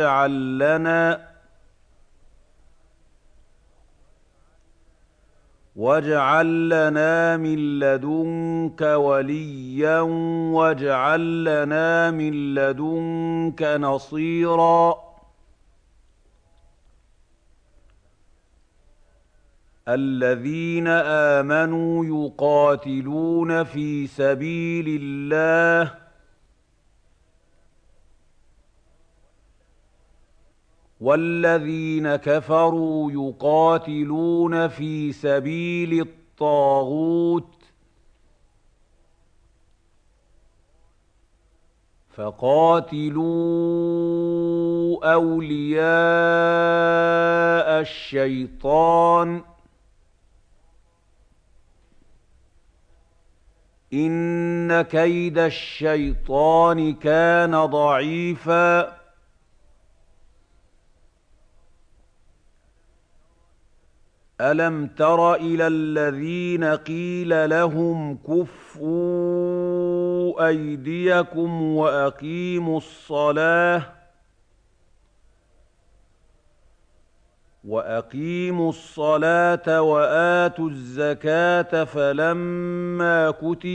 واجعل لنا من لدنك وليا واجعل لنا من لدنك نصيرا الذين آمنوا يقاتلون في سبيل الله والذين كفروا يقاتلون في سبيل الطاغوت فقاتلوا أولياء الشيطان إن كيد الشيطان كان ضعيفا ألم تر إلى الذين قيل لهم كفوا أيديكم وأقيموا الصلاة وآتوا الزكاة فلما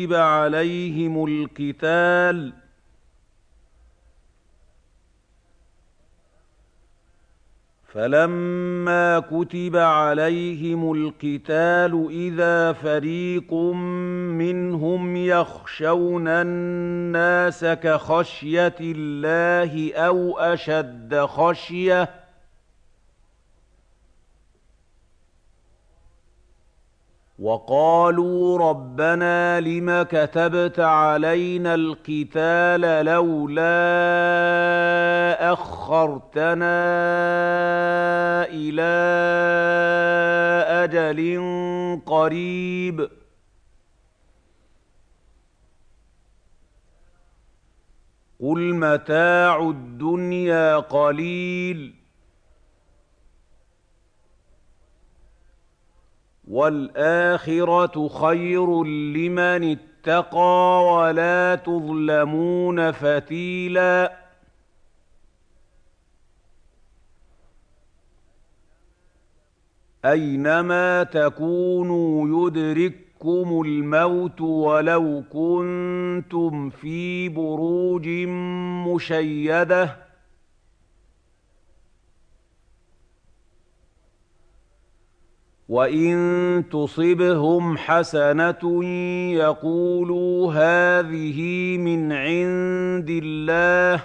كتب عليهم القتال إذا فريق منهم يخشون الناس كخشية الله أو أشد خشية وقالوا ربنا لم كتبت علينا القتال لولا أخرتنا إلى أجل قريب قل متاع الدنيا قليل والآخرة خير لمن اتقى ولا تظلمون فتيلا أينما تكونوا يدرككم الموت ولو كنتم في بروج مشيدة وإن تصبهم حسنة يقولوا هذه من عند الله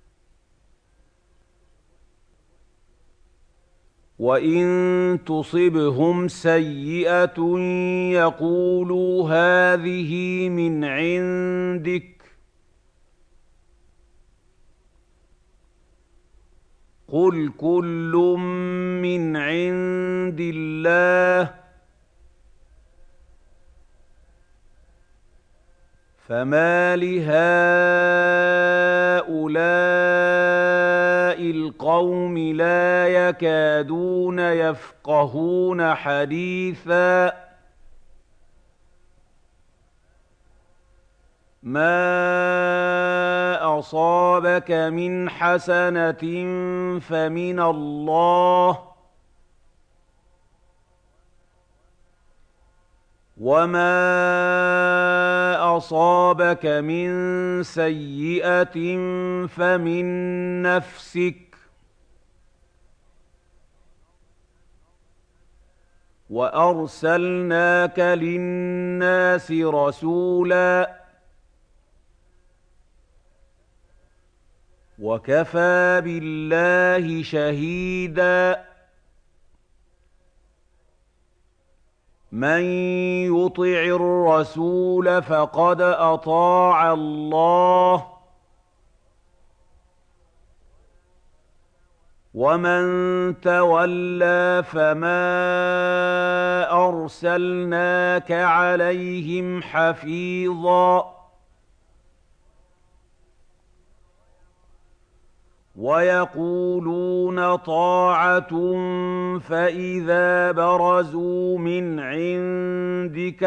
وإن تصبهم سيئة يقولوا هذه من عندك قل كل من عند الله فما لهؤلاء القوم لا يكادون يفقهون حديثا ما أصابك من حسنة فمن الله وما أصابك من سيئة فمن نفسك وأرسلناك للناس رسولا وكفى بالله شهيدا من يطع الرسول فقد أطاع الله ومن تولى فما أرسلناك عليهم حفيظا ويقولون طاعة فإذا برزوا من عندك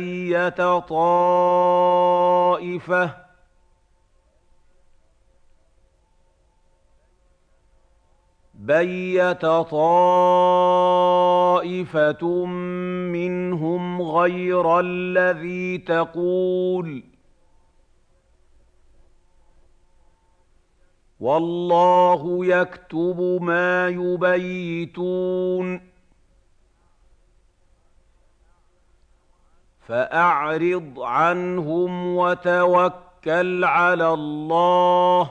بيت طائفة منهم غير الذي تقول والله يكتب ما يبيتون فأعرض عنهم وتوكل على الله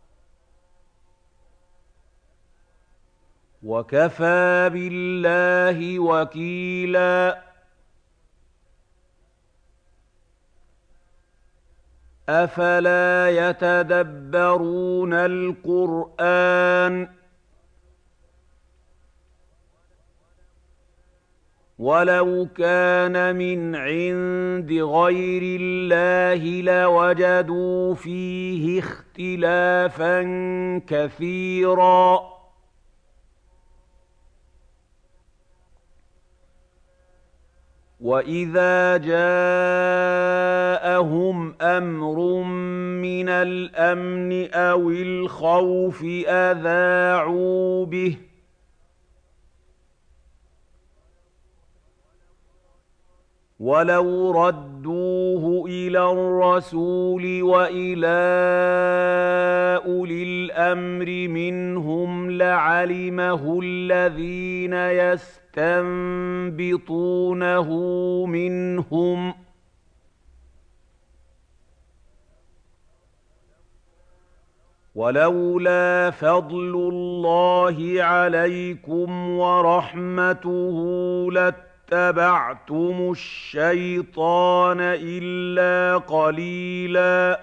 وكفى بالله وكيلا أفلا يتدبرون القرآن ولو كان من عند غير الله لوجدوا فيه اختلافا كثيرا وإذا جاءهم أمر من الأمن أو الخوف أذاعوا به ولو ردوه إلى الرسول وإلى أولي الأمر منهم لعلمه الذين يستنبطونه منهم ولولا فضل الله عليكم ورحمته لاتبعتم الشيطان إلا قليلا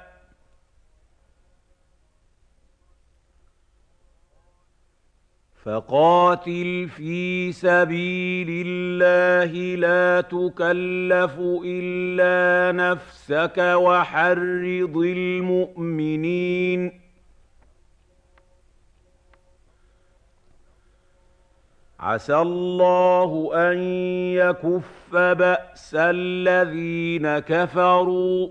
فقاتل في سبيل الله لا تكلف إلا نفسك وحرض المؤمنين عسى الله أن يكف بأس الذين كفروا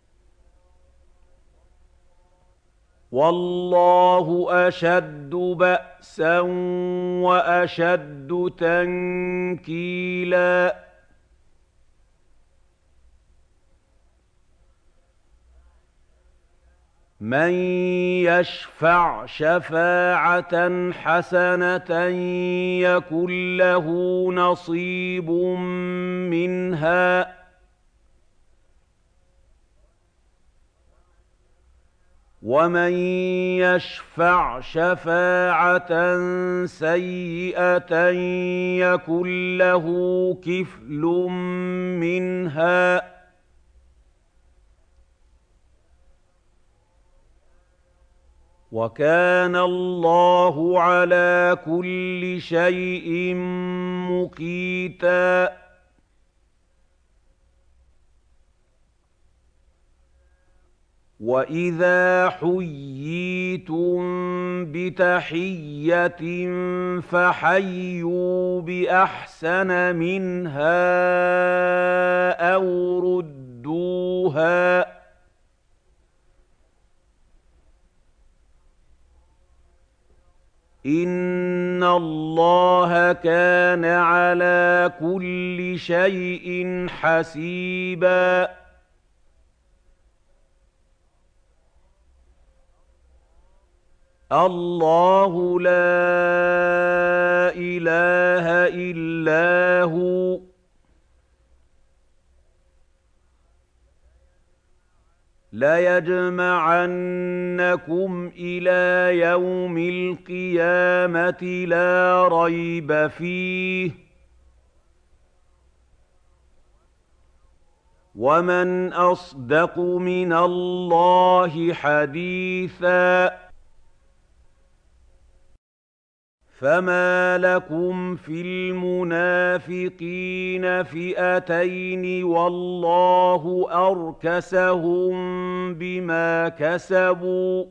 والله أشد بأسا وأشد تنكيلا من يشفع شفاعة حسنة يكن له نصيب منها ومن يشفع شفاعة سيئة يكن له كفل منها وكان الله على كل شيء مقيتا وإذا حييتم بتحية فحيوا بأحسن منها أو ردوها إن الله كان على كل شيء حسيبا الله لا إله إلا هو ليجمعنكم إلى يوم القيامة لا ريب فيه ومن أصدق من الله حديثاً فما لكم في المنافقين فئتين والله أركسهم بما كسبوا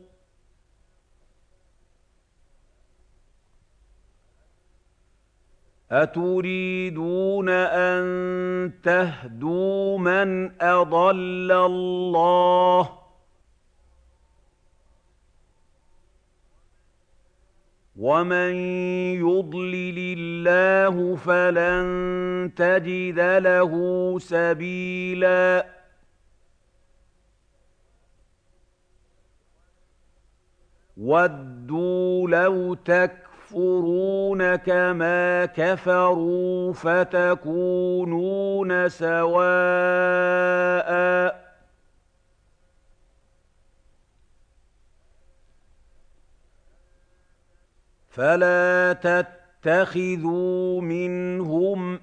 أتريدون أن تهدوا من أضل الله ومن يضلل الله فلن تجد له سبيلا ودوا لو تكفرون كما كفروا فتكونون سواء فلا تتخذوا منهم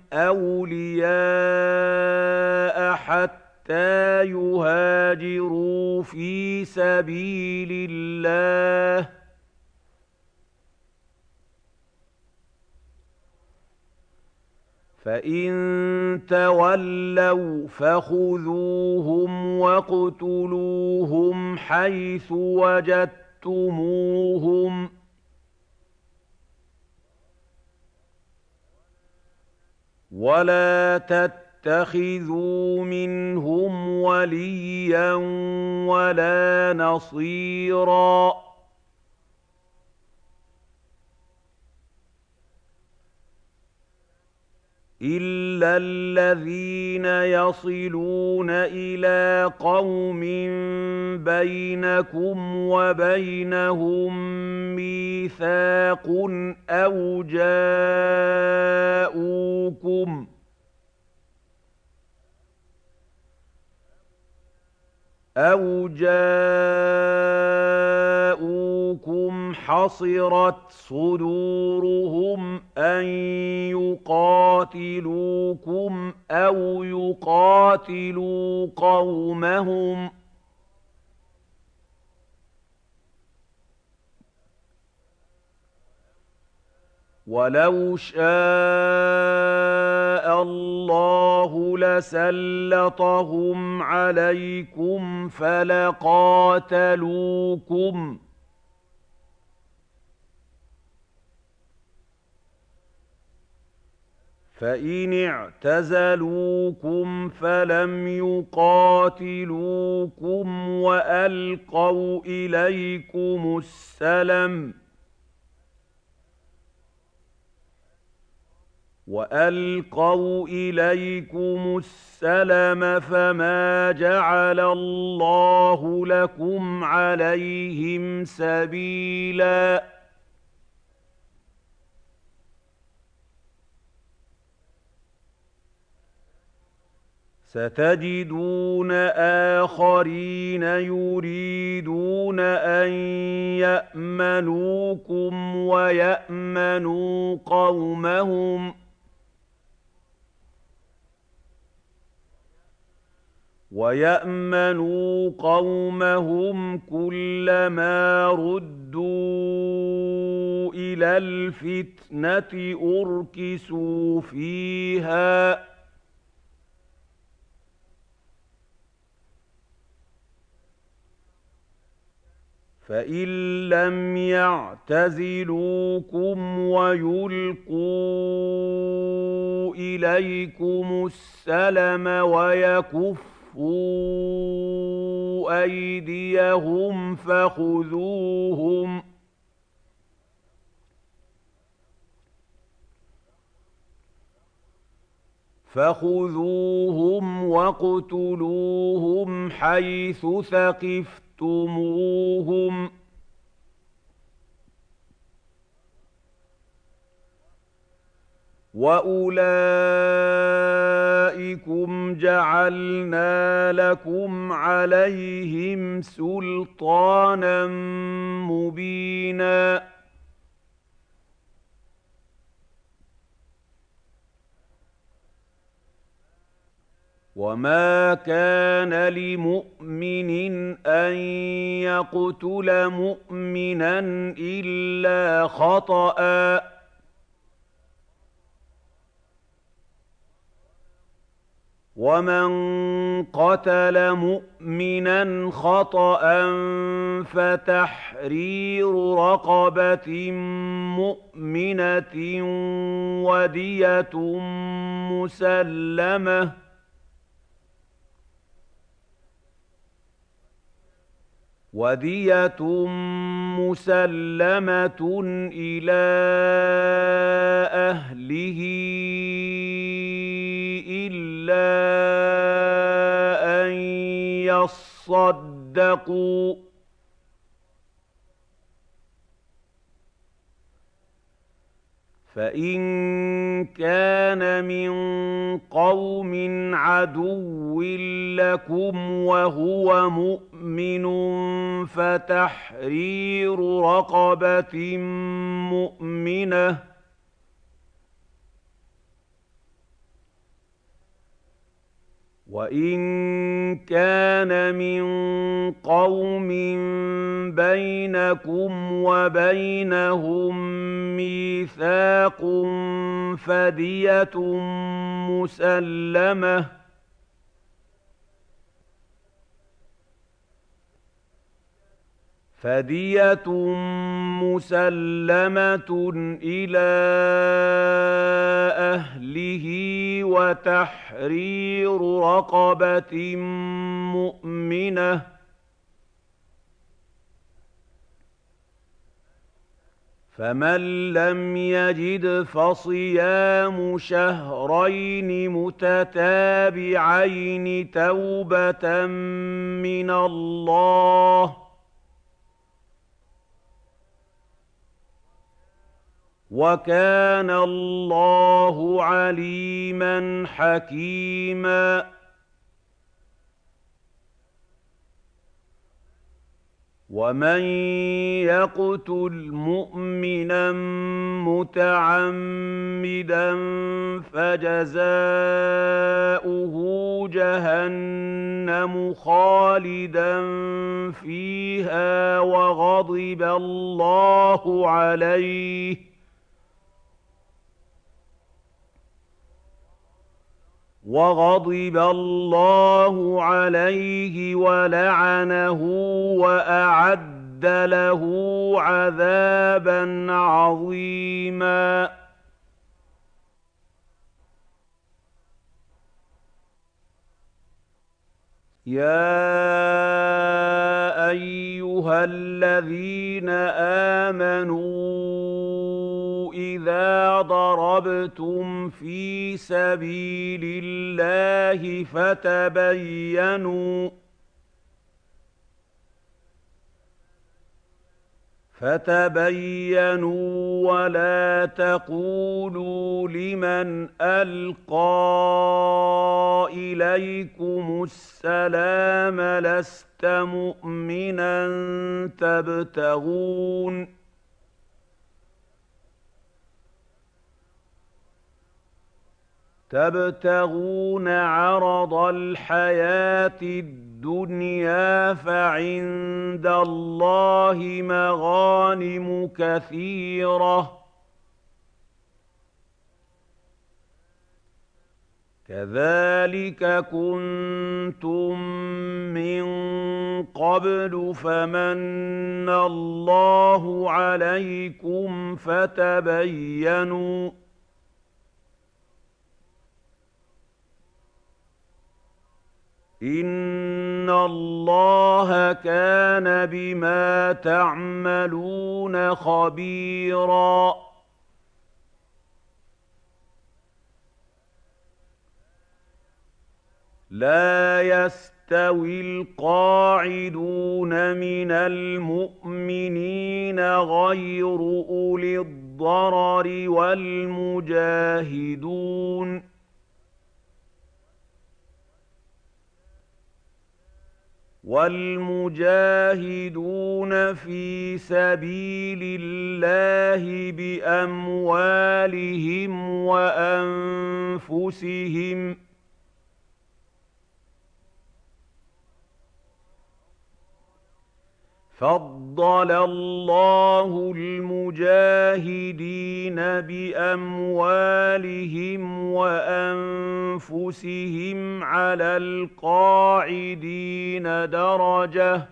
أولياء حتى يهاجروا في سبيل الله فإن تولوا فخذوهم واقتلوهم حيث وجدتموهم ولا تتخذوا منهم وليا ولا نصيرا إلا الذين يصلون إلى قوم بينكم وبينهم ميثاق أو جاءوكم حصرت صدورهم أن يقاتلوكم أو يقاتلوا قومهم ولو شاء الله لسلطهم عليكم فلقاتلوكم فإن اعتزلوكم فلم يقاتلوكم وألقوا إليكم السلم فما جعل الله لكم عليهم سبيلا ستجدون آخرين يريدون أن يأمنوكم ويأمنوا قومهم كلما ردوا إلى الفتنة أركسوا فيها فإن لم يعتزلوكم ويلقوا إليكم السلم ويكفوا أيديهم فخذوهم واقتلوهم حيث ثقفتموهم وأولئكم جعلنا لكم عليهم سلطانا مبينا وما كان لمؤمن أن يقتل مؤمنا إلا خطأ ومن قتل مؤمنا خطأ فتحرير رقبة مؤمنة ودية مسلمة إلى أهله إلا أن يصدقوا فإن كان من قوم عدو لكم وهو مؤمن فتحرير رقبة مؤمنة وإن كان من قوم بينكم وبينهم ميثاق فدية مسلمة إلى أهله وتحرير رقبة مؤمنة فمن لم يجد فصيام شهرين متتابعين توبة من الله وكان الله عليما حكيما ومن يقتل مؤمنا متعمدا فجزاؤه جهنم خالدا فيها وغضب الله عليه ولعنه وأعد له عذابا عظيما يا أيها الذين آمنوا إذا ضربتم في سبيل الله فتبينوا ولا تقولوا لمن ألقى إليكم السلام لست مؤمنا تبتغون عرض الحياة الدنيا فعند الله مغانم كثيرة كذلك كنتم من قبل فمن الله عليكم فتبينوا إن الله كان بما تعملون خبيرا لا يستوي القاعدون من المؤمنين غير أولي الضرر والمجاهدون في سبيل الله بأموالهم وأنفسهم فضل الله المجاهدين بأموالهم وأنفسهم على القاعدين درجة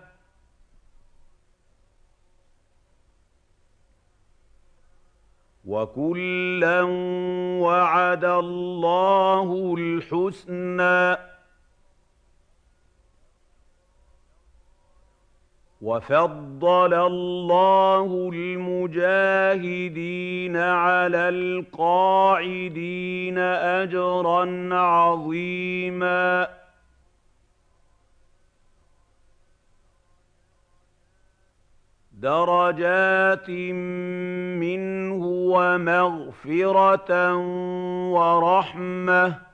وكلا وعد الله الحسنى وفضل الله المجاهدين على القاعدين أجرا عظيما درجات منه ومغفرة ورحمة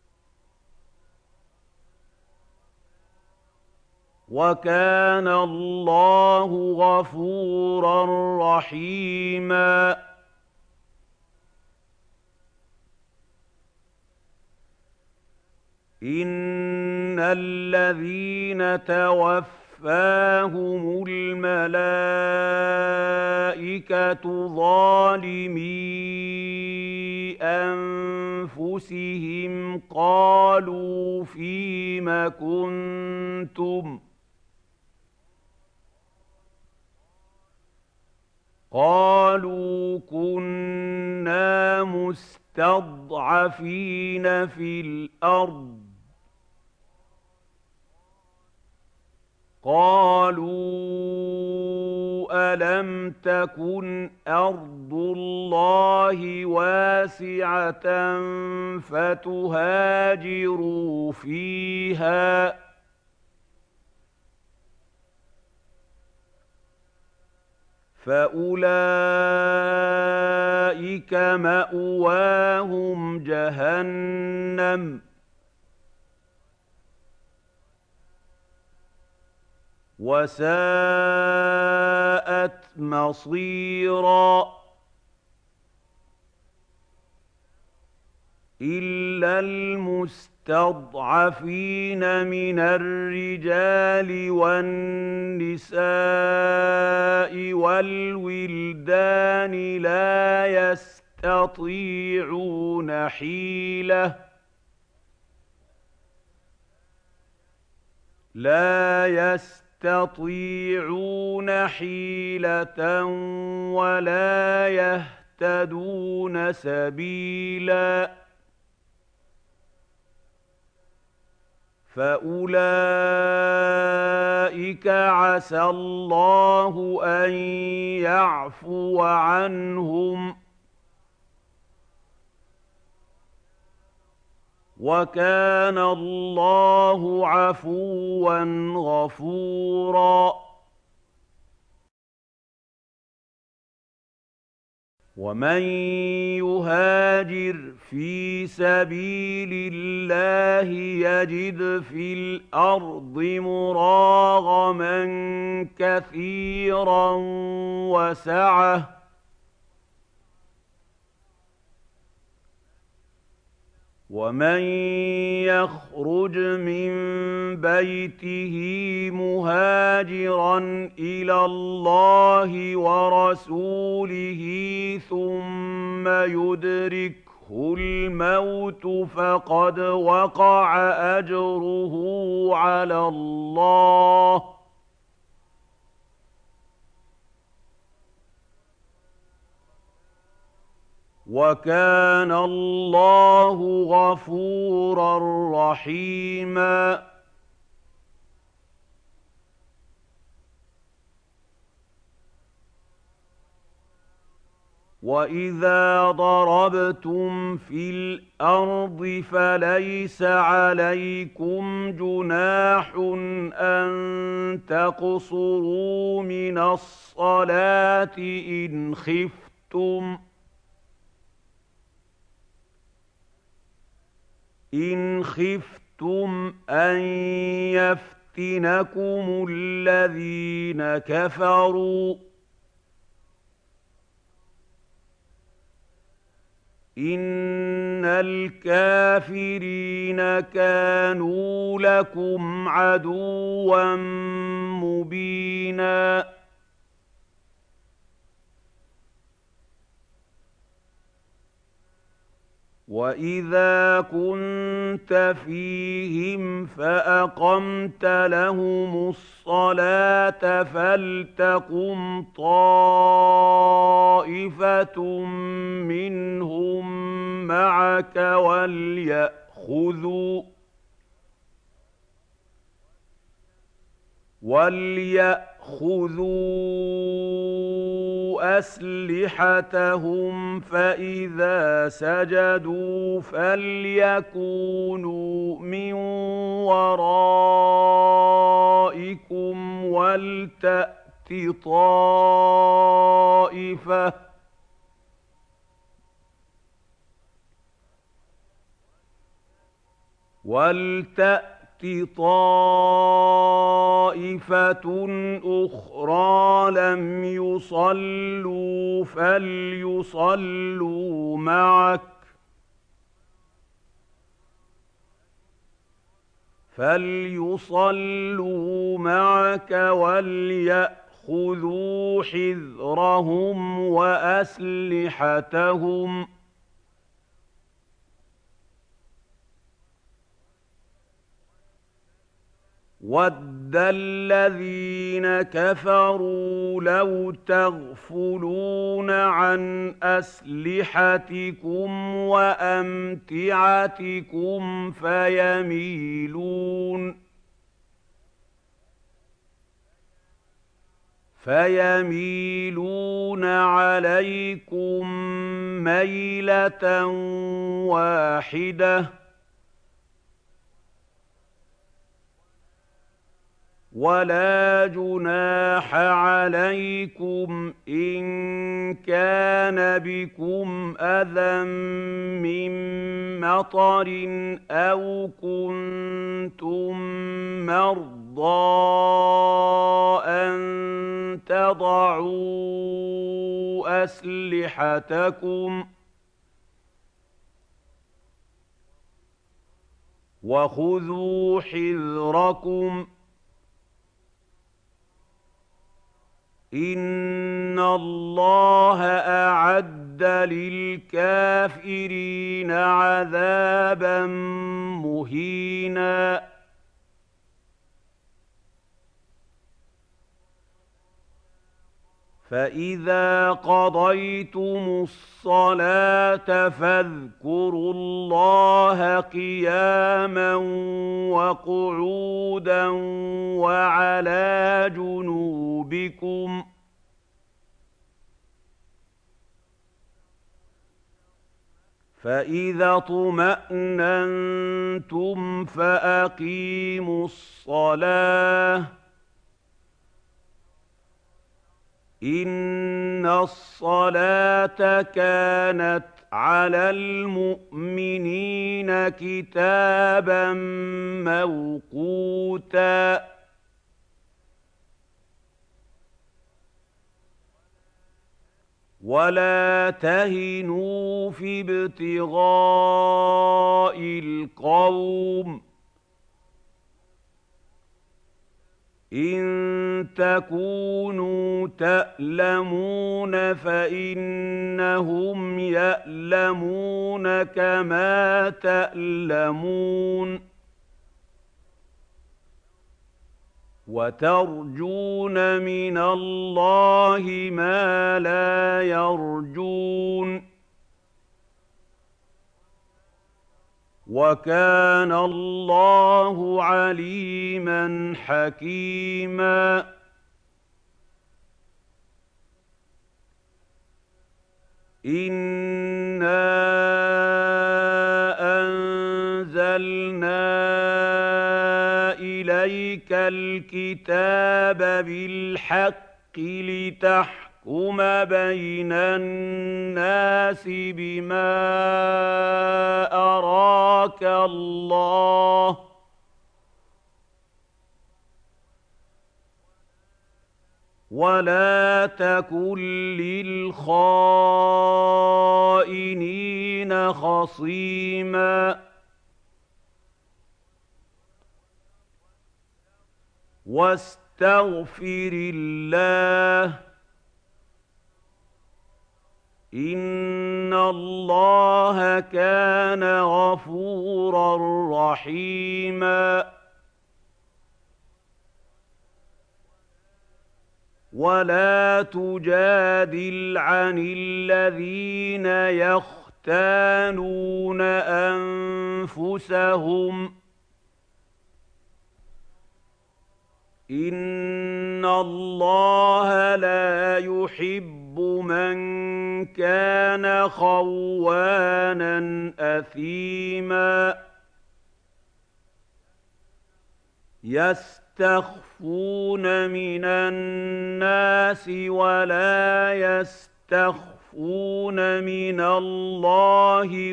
وكان الله غفورا رحيما إن الذين توفاهم الملائكة ظالمي أنفسهم قالوا فيم كنتم قالوا كنا مستضعفين في الأرض قالوا ألم تكن أرض الله واسعة فتهاجروا فيها فأولئك مأواهم جهنم وساءت مصيرا إلا المستضعفين من الرجال والنساء والولدان لا يستطيعون حيلة ولا يهتدون سبيلا فأولئك عسى الله أن يعفو عنهم وكان الله عفوا غفورا ومن يهاجر في سبيل الله يجد في الأرض مراغما كثيرا وسعة ومن يخرج من بيته مهاجرا إلى الله ورسوله ثم يدركه الموت فقد وقع أجره على الله وكان الله غفورا رحيما وإذا ضربتم في الأرض فليس عليكم جناح أن تقصروا من الصلاة إن خفتم أن يفتنكم الذين كفروا إن الكافرين كانوا لكم عدوا مبينا. وإذا كنت فيهم فأقمت لهم الصلاة فلتقم طائفة منهم معك وليأخذوا أسلحتهم فإذا سجدوا فليكونوا من ورائكم ولتأت طائفة أخرى لم يصلوا فليصلوا معك وليأخذوا حذرهم وأسلحتهم. وَدَّ الَّذِينَ كَفَرُوا لَوْ تَغْفُلُونَ عَنْ أَسْلِحَتِكُمْ وَأَمْتِعَتِكُمْ فَيَمِيلُونَ عَلَيْكُمْ مَيْلَةً وَاحِدَةً. ولا جناح عليكم إن كان بكم أذى من مطر أو كنتم مرضى أن تضعوا أسلحتكم وخذوا حذركم إن الله أعد للكافرين عذابا مهينا. فإذا قضيتم الصلاة فاذكروا الله قياما وقعودا وعلى جنوبكم فإذا اطمأننتم فأقيموا الصلاة إن الصلاة كانت على المؤمنين كتابا موقوتا. ولا تهنوا في ابتغاء القوم إن تكونوا تألمون فإنهم يألمون كما تألمون وترجون من الله ما لا يرجون وكان الله عليما حكيما. إنا أنزلنا إليك الكتاب بالحق لتحكم بين الناس بما أراك الله ولا تكن للخائنين خصيما وَاسْتَغْفِرِ اللَّهَ إِنَّ اللَّهَ كَانَ غَفُورًا رَّحِيمًا. وَلَا تُجَادِلْ عَنِ الَّذِينَ يَخْتَانُونَ أَنفُسَهُمْ ۚ إِنَّ اللَّهَ لَا يُحِبُّ مَن كَانَ خَوَّانًا أَثِيمًا. يَسْتَخْفُونَ مِنَ النَّاسِ وَلَا يَسْتَخْفُونَ مِنَ اللَّهِ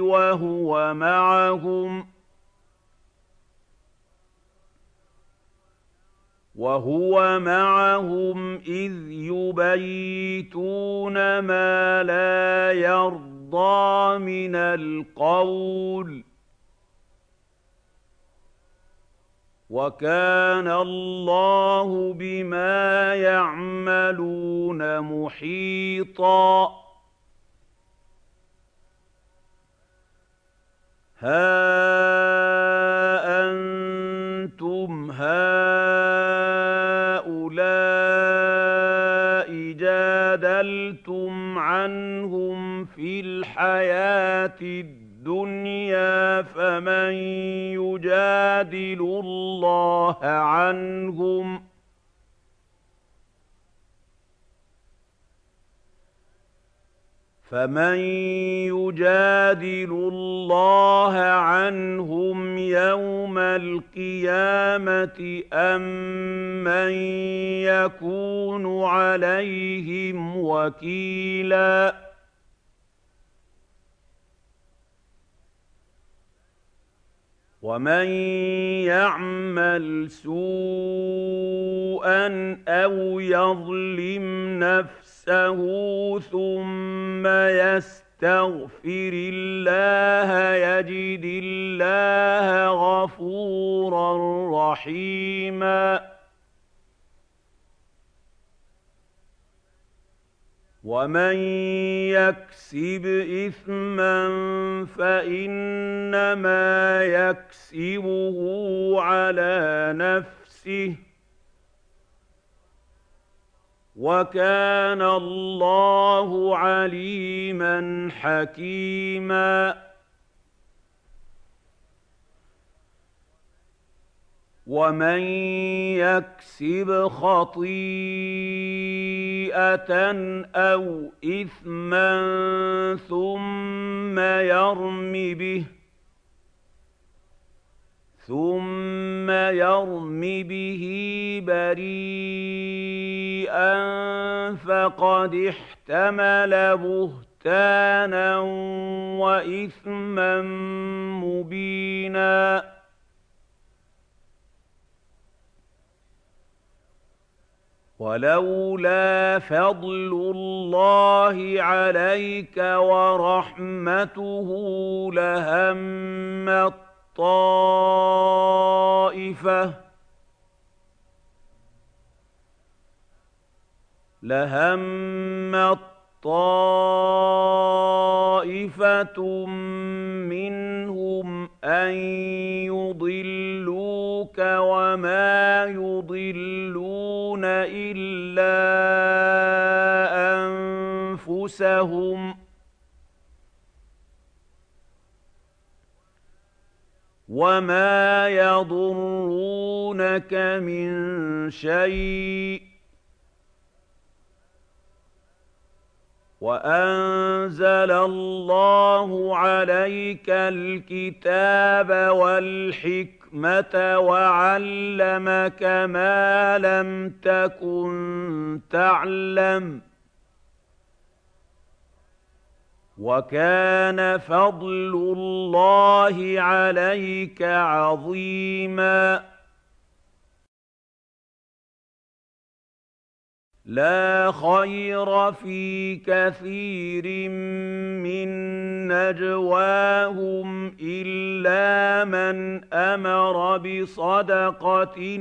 وَهُوَ مَعَهُمْ إِذْ يُبَيِّتُونَ مَا لَا يَرْضَىٰ مِنَ الْقَوْلِ ۚ وَكَانَ اللَّهُ بِمَا يَعْمَلُونَ مُحِيطًا. هَا أَنتُمْ هَٰؤُلَاءِ جَادَلْتُمْ عَنْهُمْ فِي الْحَيَاةِ الدُّنْيَا فَمَن يُجَادِلُ اللَّهَ عَنْهُمْ يَوْمَ الْقِيَامَةِ أَم مَّن يَكُونُ عَلَيْهِمْ وَكِيلًا. وَمَن يَعْمَلْ سُوءًا أَوْ يَظْلِمْ نَفْسَهُ ثُمَّ يَسْتَغْفِرِ اللَّهَ يَجِدِ اللَّهَ غَفُورًا رَّحِيمًا. وَمَن يَكْسِبْ إِثْمًا فَإِنَّمَا يَكْسِبُهُ عَلَىٰ نَفْسِهِ ۚ وَكَانَ اللَّهُ عَلِيمًا حَكِيمًا. وَمَن يَكْسِبْ خَطِيئَةً أَوْ إِثْمًا ثُمَّ يَرْمِ بِهِ بَرِيئًا فَقَدِ احْتَمَلَ بُهْتَانًا وَإِثْمًا مُّبِينًا. وَلَوْلَا فَضْلُ اللَّهِ عَلَيْكَ وَرَحْمَتُهُ لَهَمَّت طَّائِفَةٌ مِّنْهُمْ أَن يُضِلُّوكَ وَمَا يُضِلُّونَ إِلَّا أَنفُسَهُمْ ۖ وَمَا يَضُرُّونَكَ مِن شَيْءٍ ۚ وَأَنزَلَ اللَّهُ عَلَيْكَ الْكِتَابَ وَالْحِكْمَةَ وَعَلَّمَكَ مَا لَمْ تَكُن تَعْلَمُ ۚ وَكَانَ فَضْلُ اللَّهِ عَلَيْكَ عَظِيمًا. لا خير في كثير من نجواهم إلا من أمر بصدقة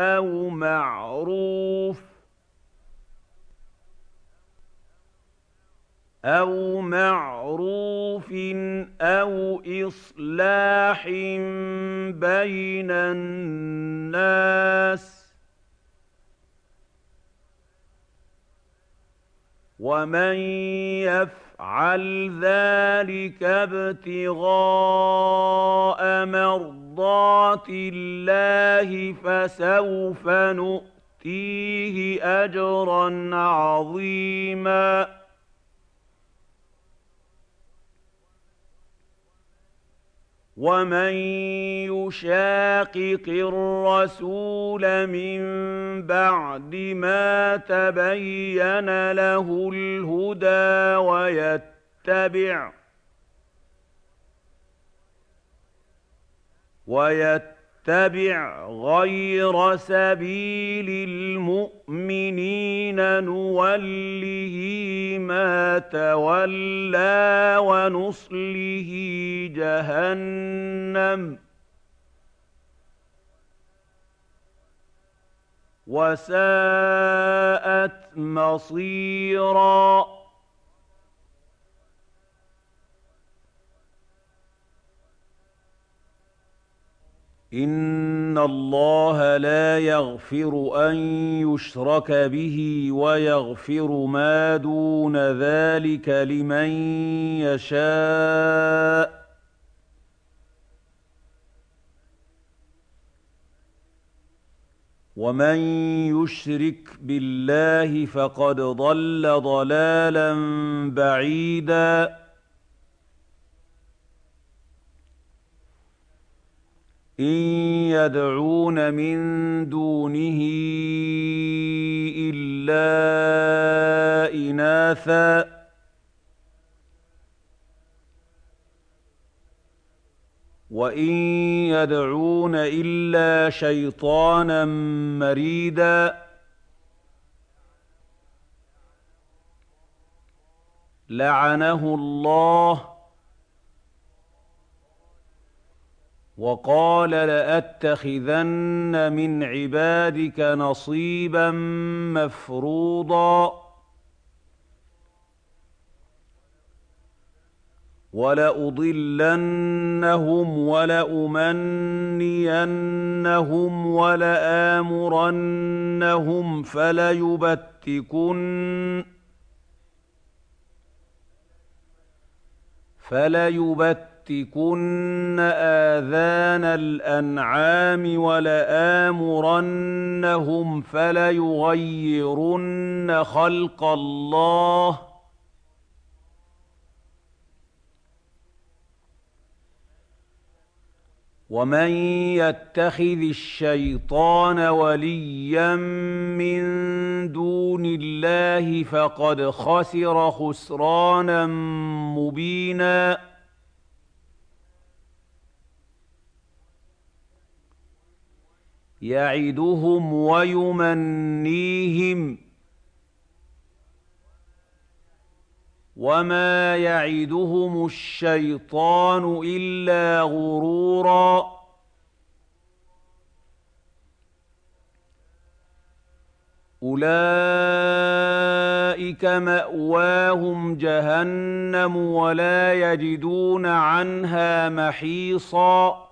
أو معروف أو إصلاح بين الناس، ومن يفعل ذلك ابتغاء مرضات الله فسوف نؤتيه أجرا عظيما. ومن يشاقق الرسول من بعد ما تبين له الهدى ويتبع غير سبيل المؤمنين نوله ما تولى ونصله جهنم وساءت مصيرا. إن الله لا يغفر أن يشرك به ويغفر ما دون ذلك لمن يشاء. ومن يشرك بالله فقد ضل ضلالا بعيدا. إن يدعون من دونه إلا إناثا وإن يدعون إلا شيطانا مريدا لعنه الله وقال لأتخذن من عبادك نصيبا مفروضا ولأضلنهم ولأمنينهم ولآمرنهم فليبتكن آذان الأنعام ولآمرنهم فليغيرن خلق الله ومن يتخذ الشيطان وليا من دون الله فقد خسر خسرانا مبينا. يعدهم ويمنيهم وما يعدهم الشيطان إلا غرورا. أولئك مأواهم جهنم ولا يجدون عنها محيصا.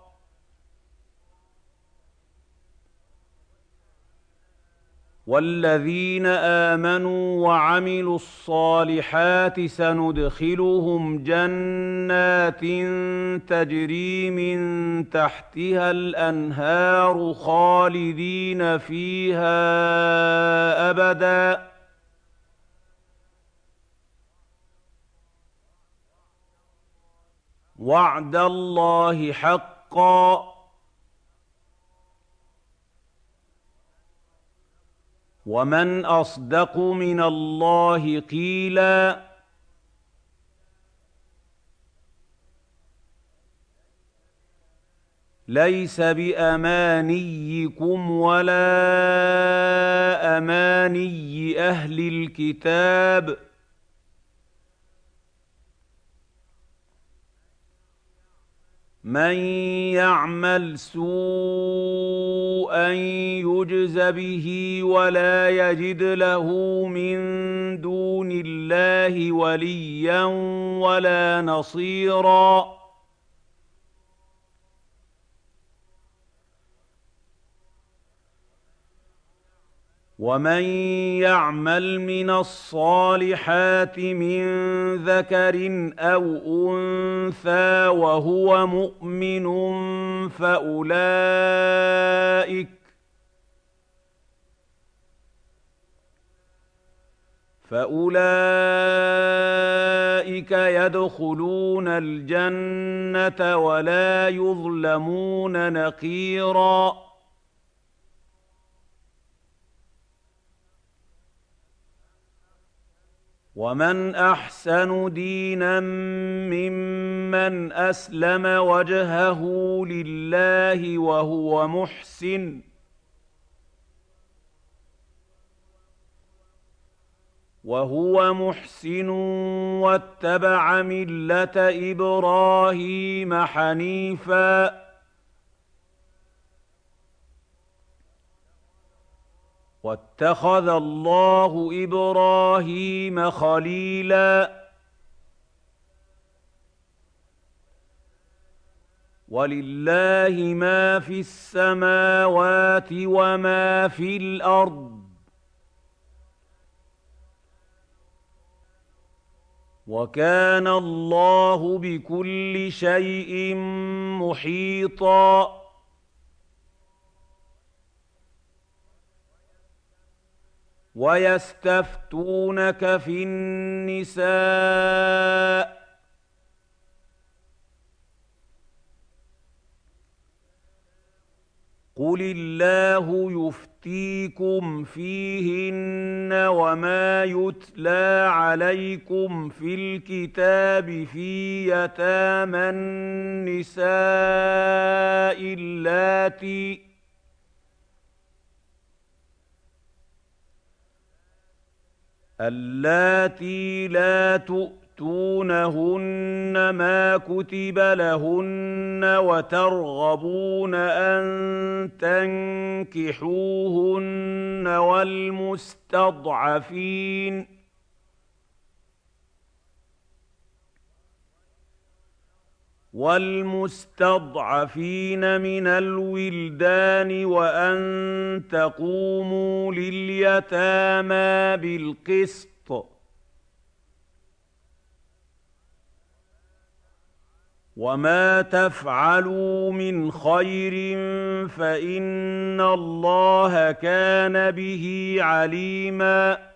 والذين آمنوا وعملوا الصالحات سندخلهم جنات تجري من تحتها الأنهار خالدين فيها أبدا وعد الله حقا ومن أصدق من الله قيلا. ليس بأمانيكم ولا أماني أهل الكتاب من يعمل سوءا يجز به ولا يجد له من دون الله وليا ولا نصيرا ومن يعمل من الصالحات من ذكر أو أنثى وهو مؤمن فأولئك يدخلون الجنة ولا يظلمون نقيراً ومن أحسن دينا ممن أسلم وجهه لله وهو محسن واتبع ملة إبراهيم حنيفا واتخذ الله إبراهيم خليلا ولله ما في السماوات وما في الأرض وكان الله بكل شيء محيطا ويستفتونك في النساء قل الله يفتيكم فيهن وما يتلى عليكم في الكتاب في يتامى النساء اللاتي لا تؤتونهن ما كتب لهن وترغبون أن تنكحوهن والمستضعفين من الولدان وأن تقوموا لليتامى بالقسط وما تفعلوا من خير فإن الله كان به عليما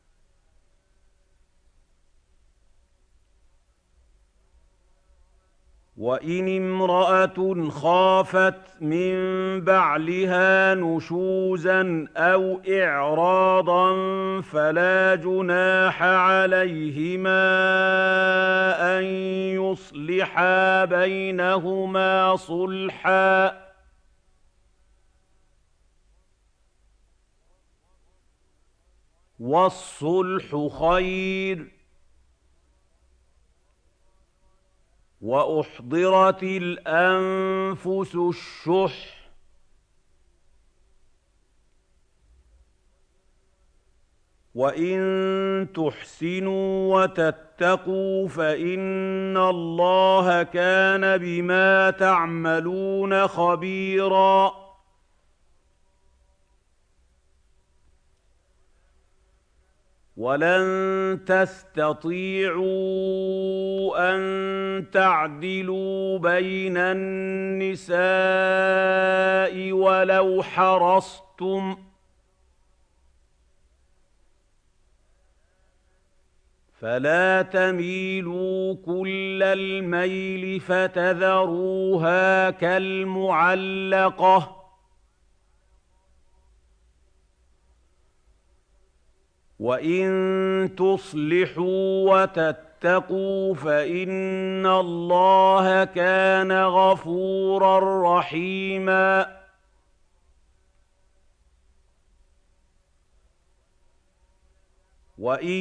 وإن امرأة خافت من بعلها نشوزا أو إعراضا فلا جناح عليهما أن يصلحا بينهما صلحا والصلح خير وأحضرت الأنفس الشح وإن تحسنوا وتتقوا فإن الله كان بما تعملون خبيراً ولن تستطيعوا أن تعدلوا بين النساء ولو حرصتم فلا تميلوا كل الميل فتذروها كالمعلقة وإن تصلحوا واتقوا فإن الله كان غفورا رحيما وإن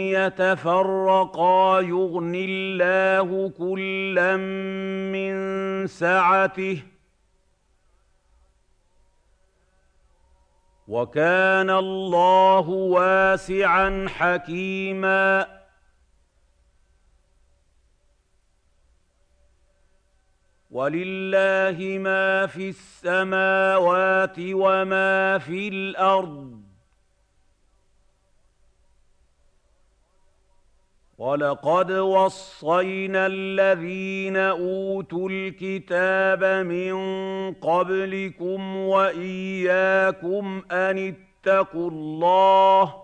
يتفرقا يغن الله كلا من سعته وكان الله واسعا حكيما ولله ما في السماوات وما في الأرض ولقد وصينا الذين أوتوا الكتاب من قبلكم وإياكم أن اتقوا الله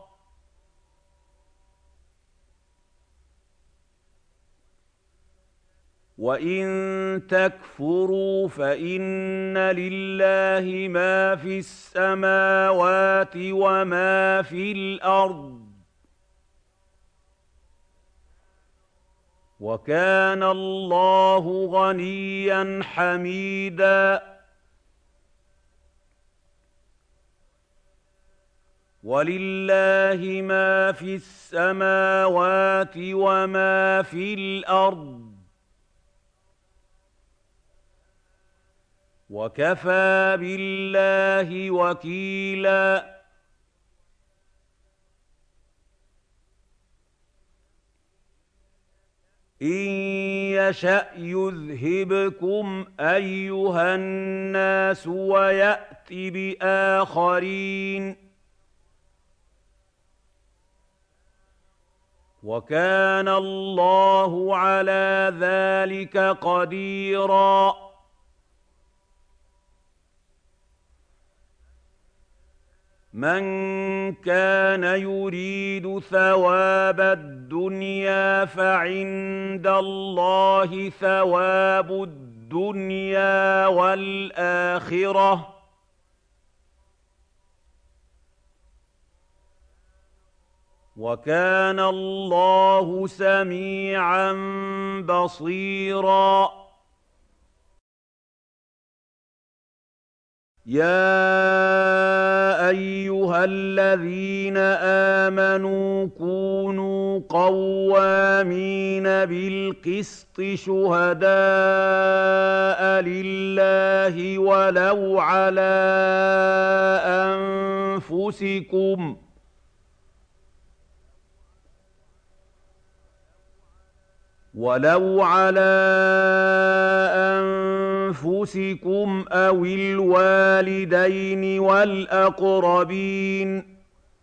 وإن تكفروا فإن لله ما في السماوات وما في الأرض وكان الله غنيا حميدا ولله ما في السماوات وما في الأرض وكفى بالله وكيلا إن يشأ يذهبكم أيها الناس ويأت بآخرين وكان الله على ذلك قديرا من كان يريد ثواب الدنيا فعند الله ثواب الدنيا والآخرة وكان الله سميعا بصيرا يا أيها الذين آمنوا كونوا قوامين بالقسط شهداء لله ولو على أنفسكم أو الوالدين والأقربين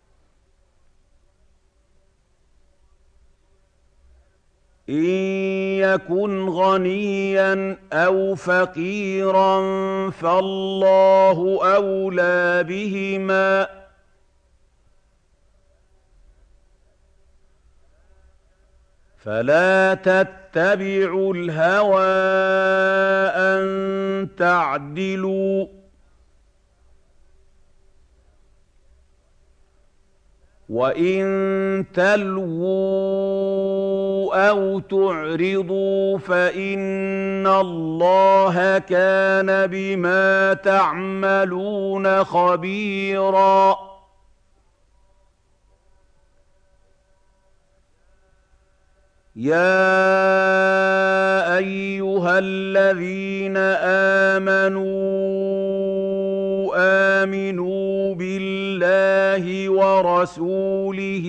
إن يكن غنيا أو فقيرا فالله أولى بهما فلا تتبعوا الهوى أن تعدلوا وإن تلووا أو تعرضوا فإن الله كان بما تعملون خبيرا يا أيها الذين آمنوا بالله ورسوله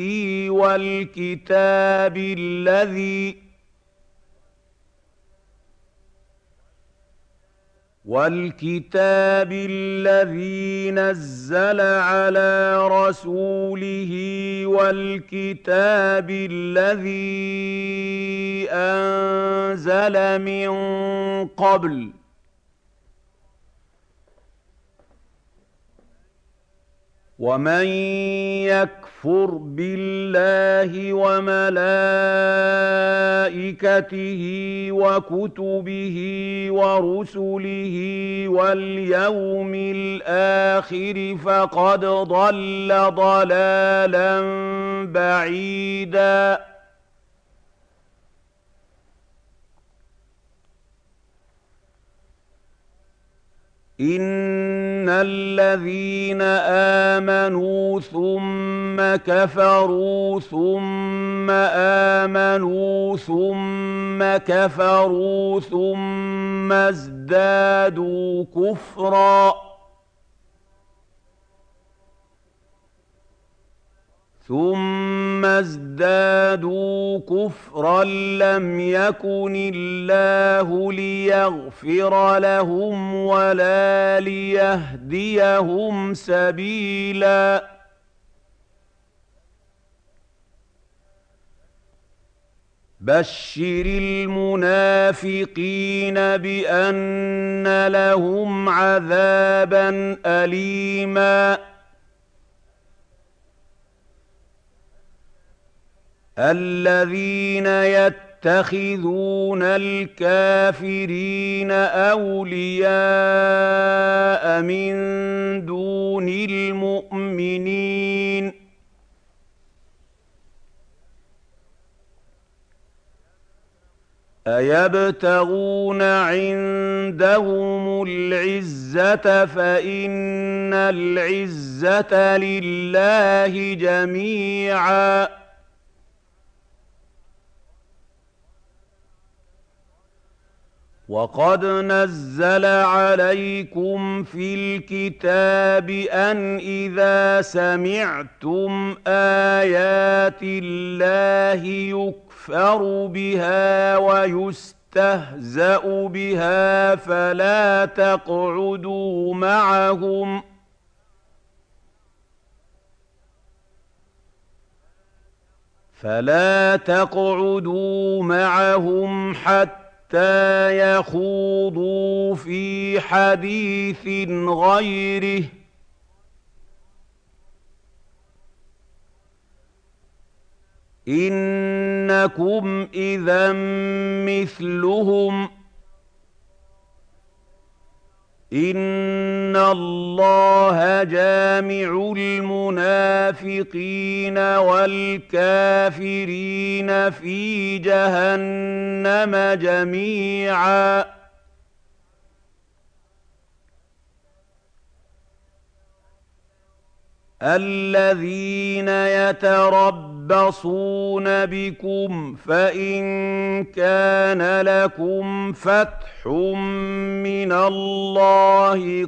والكتاب الذي نزل على رسوله والكتاب الذي أنزل من قبل ومن يكفر بالله وملائكته وكتبه ورسله واليوم الآخر فقد ضل ضلالا بعيدا إِنَّ الَّذِينَ آمَنُوا ثُمَّ كَفَرُوا ثُمَّ آمَنُوا ثُمَّ كَفَرُوا ثُمَّ ازْدَادُوا كُفْرًا لَّمْ يَكُنِ اللَّهُ لِيَغْفِرَ لَهُمْ وَلَا لِيَهْدِيَهُمْ سَبِيلًا بَشِّرِ الْمُنَافِقِينَ بِأَنَّ لَهُمْ عَذَابًا أَلِيمًا الَّذِينَ يَتَّخِذُونَ الْكَافِرِينَ أَوْلِيَاءَ مِن دُونِ الْمُؤْمِنِينَ أَيَبْتَغُونَ عِندَهُمُ الْعِزَّةَ فَإِنَّ الْعِزَّةَ لِلَّهِ جَمِيعًا وَقَدْ نَزَّلَ عَلَيْكُمْ فِي الْكِتَابِ أَنْ إِذَا سَمِعْتُمْ آيَاتِ اللَّهِ يُكْفَرُ بِهَا وَيُسْتَهْزَأُ بِهَا فَلَا تَقْعُدُوا مَعَهُمْ حَتَّىٰ يَخُوضُوا فِي حَدِيثٍ غَيْرِهِ ۚ إِنَّكُمْ إِذًا مِّثْلُهُمْ ۗ إِنَّ اللَّهَ جَامِعُ الْمُنَافِقِينَ وَالْكَافِرِينَ فِي جَهَنَّمَ جَمِيعًا الَّذِينَ يَتَرَبَّصُونَ بِكُمْ فَإِن كَانَ لَكُمْ فَتْحٌ مِّنَ اللَّهِ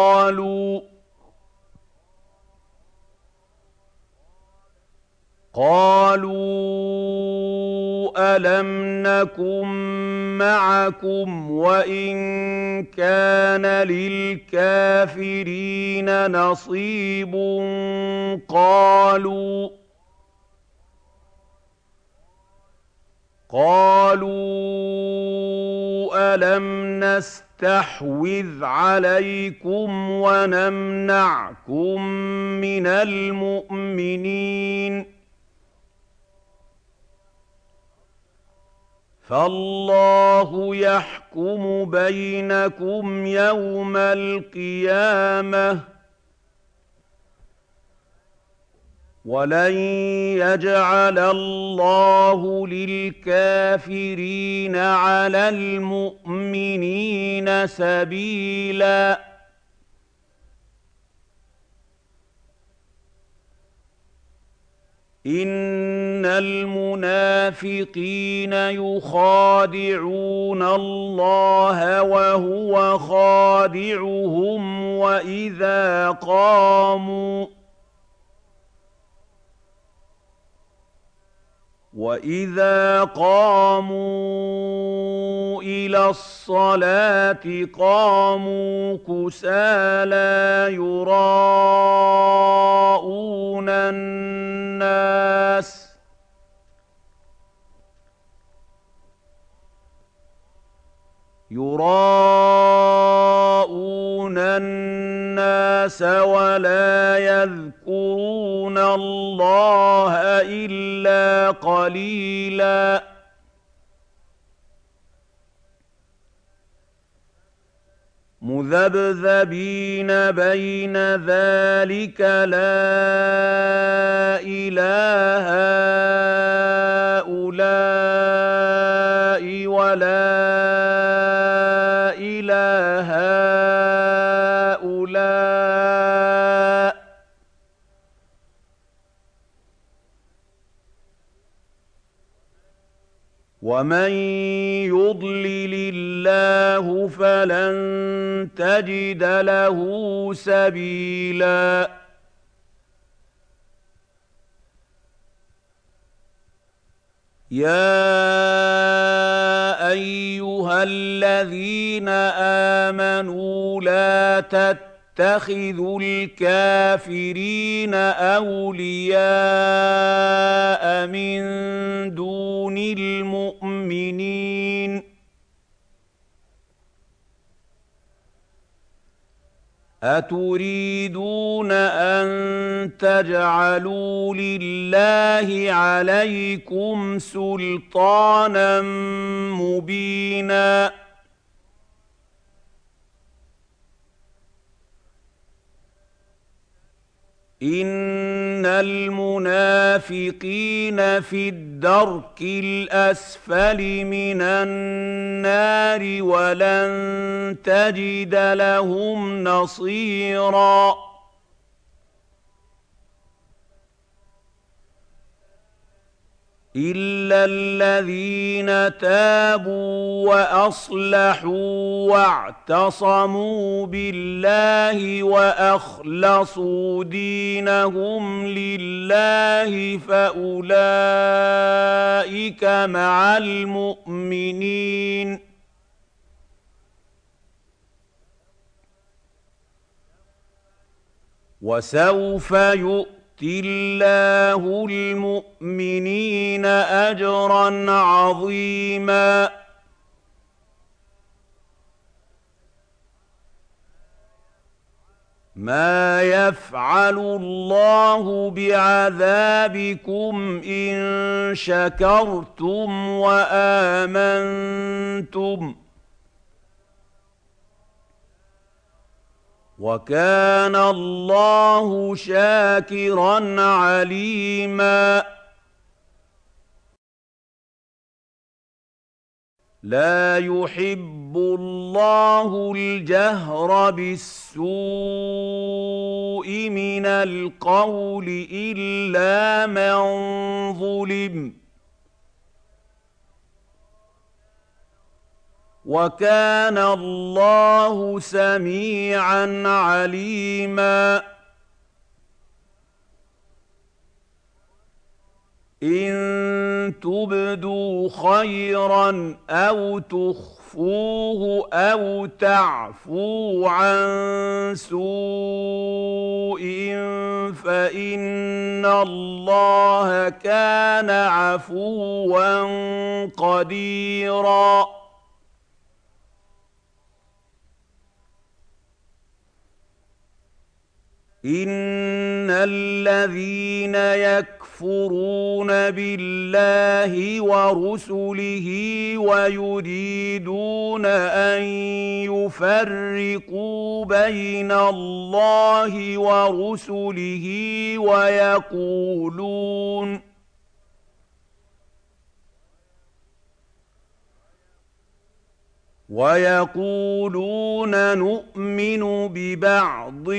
قَالُوا أَلَمْ نَكُن مَّعَكُمْ وَإِن كَانَ لِلْكَافِرِينَ نَصِيبٌ قَالُوا أَلَمْ نَسْتَحْوِذْ عَلَيْكُمْ وَنَمْنَعْكُم مِّنَ الْمُؤْمِنِينَ فَاللَّهُ يَحْكُمُ بَيْنَكُمْ يَوْمَ الْقِيَامَةِ ۗ وَلَن يَجْعَلَ اللَّهُ لِلْكَافِرِينَ عَلَى الْمُؤْمِنِينَ سَبِيلًا إِنَّ الْمُنَافِقِينَ يُخَادِعُونَ اللَّهَ وَهُوَ خَادِعُهُمْ وَإِذَا قَامُوا إِلَى الصَّلَاةِ قَامُوا كُسَالَىٰ يُرَاءُونَ النَّاسَ وَلَا يَذْكُرُونَ اللَّهَ إِلَّا قَلِيلًا مُذَبْذَبِينَ بَيْنَ ذَٰلِكَ لَا إِلَىٰ هَٰؤُلَاءِ وَلَا إِلَىٰ هَٰؤُلَاءِ ومن يضلل الله فلن تجد له سبيلا يا أيها الذين آمنوا لا تتخذوا الكافرين أولياء من دون المؤمنين أتريدون أن تجعلوا لله عليكم سلطانا مبينا إن المنافقين في الدرك الأسفل من النار ولن تجد لهم نصيرا إلا الذين تابوا وأصلحوا واعتصموا بالله وأخلصوا دينهم لله فأولئك مع المؤمنين وسوف يؤتي الله المؤمنين أجرا عظيما ما يفعل الله بعذابكم إن شكرتم وآمنتم وكان الله شاكرا عليما لا يحب الله الجهر بالسوء من القول إلا من ظلم وكان الله سميعا عليما إن تبدوا خيرا أو تخفوه أو تعفوا عن سوء فإن الله كان عفوا قديرا إن الذين يكفرون بالله ورسله ويريدون أن يفرقوا بين الله ورسله ويقولون نؤمن ببعض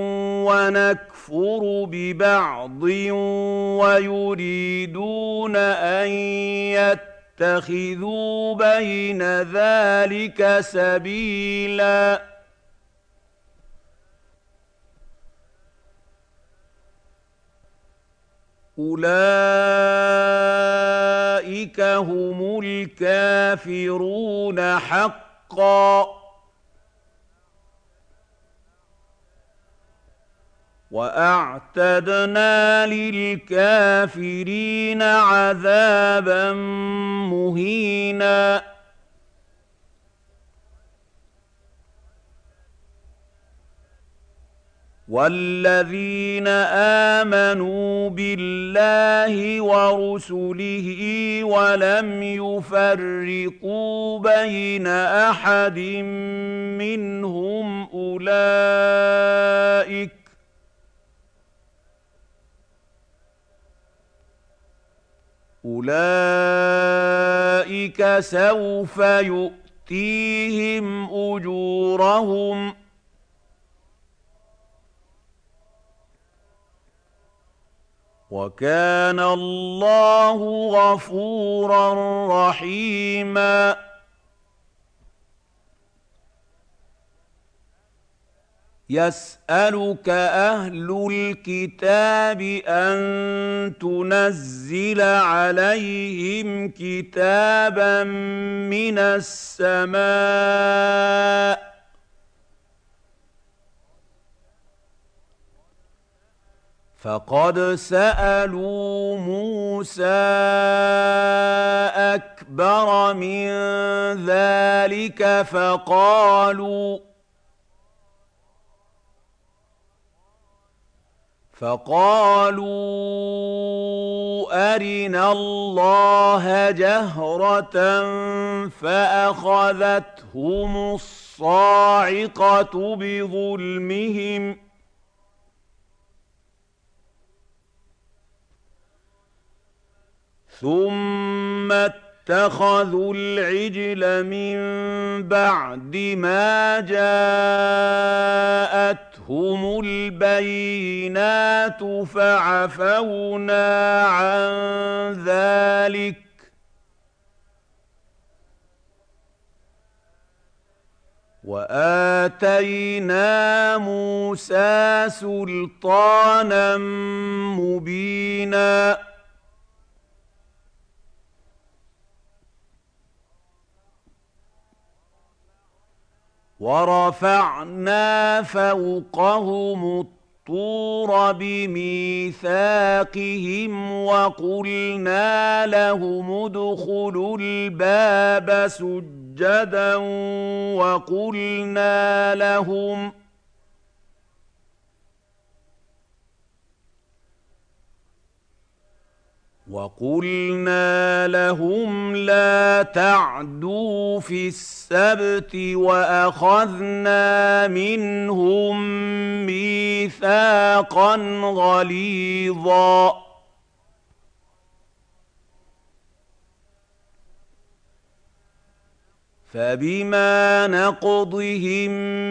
ونكفر ببعض ويريدون أن يتخذوا بين ذلك سبيلا أولئك هم الكافرون حقا وأعتدنا للكافرين عذابا مهينا والذين آمنوا بالله ورسله ولم يفرقوا بين أحد منهم أولئك سوف يؤتيهم أجورهم وكان الله غفورا رحيما. يسألك أهل الكتاب أن تنزل عليهم كتابا من السماء فقد سألوا موسى أكبر من ذلك فقالوا أرنا الله جهرة فأخذتهم الصاعقة بظلمهم ثم اتخذوا العجل من بعد ما جاءتهم البينات فعفونا عن ذلك وآتينا موسى سلطانا مبينا. ورفعنا فوقهم الطور بميثاقهم وقلنا لهم ادخلوا الباب سجدا وقلنا لهم لا تعدوا في السبت وأخذنا منهم ميثاقا غليظا. فبما نقضهم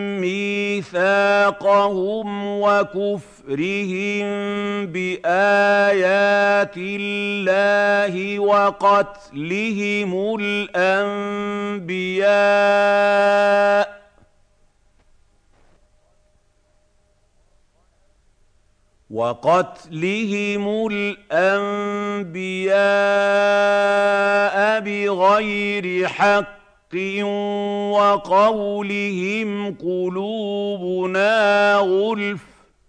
ميثاقهم وكفرهم بآيات الله وقتلهم الأنبياء بغير حق وقولهم قلوبنا غلف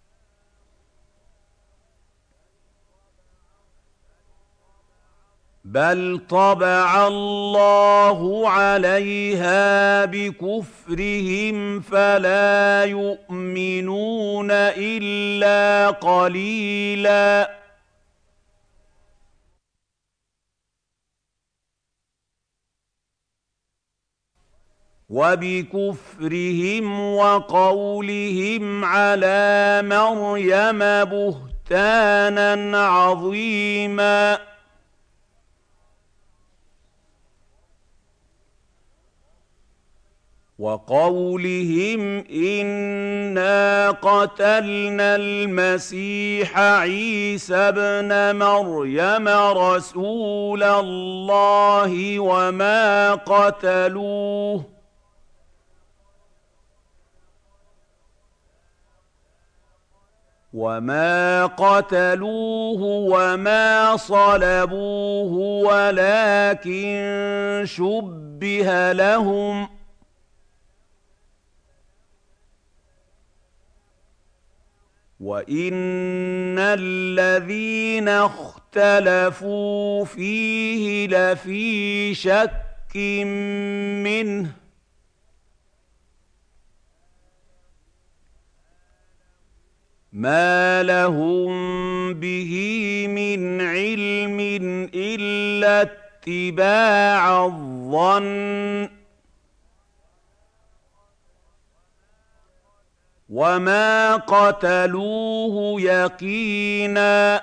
بل طبع الله عليها بكفرهم فلا يؤمنون إلا قليلاً. وبكفرهم وقولهم على مريم بهتانا عظيما. وقولهم إنا قتلنا المسيح عيسى ابن مريم رسول الله وما قتلوه وما صلبوه ولكن شبه لهم وإن الذين اختلفوا فيه لفي شك منه ما لهم به من علم إلا اتباع الظن وما قتلوه يقينا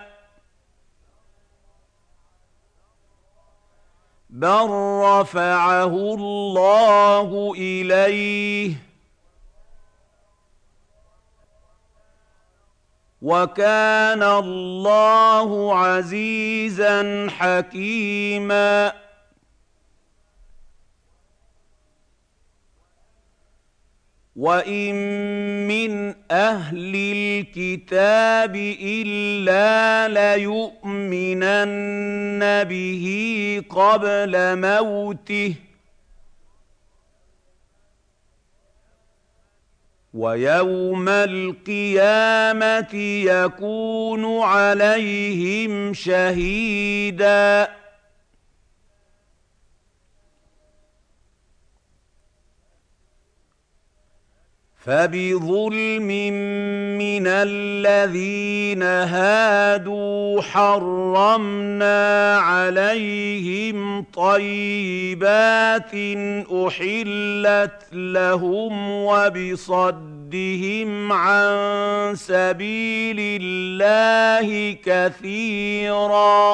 بل رفعه الله إليه وكان الله عزيزا حكيما. وإن من أهل الكتاب إلا ليؤمنن به قبل موته ويوم القيامة يكون عليهم شهيدا. فبظلم من الذين هادوا حرمنا عليهم طيبات أحلت لهم وبصدهم عن سبيل الله كثيرا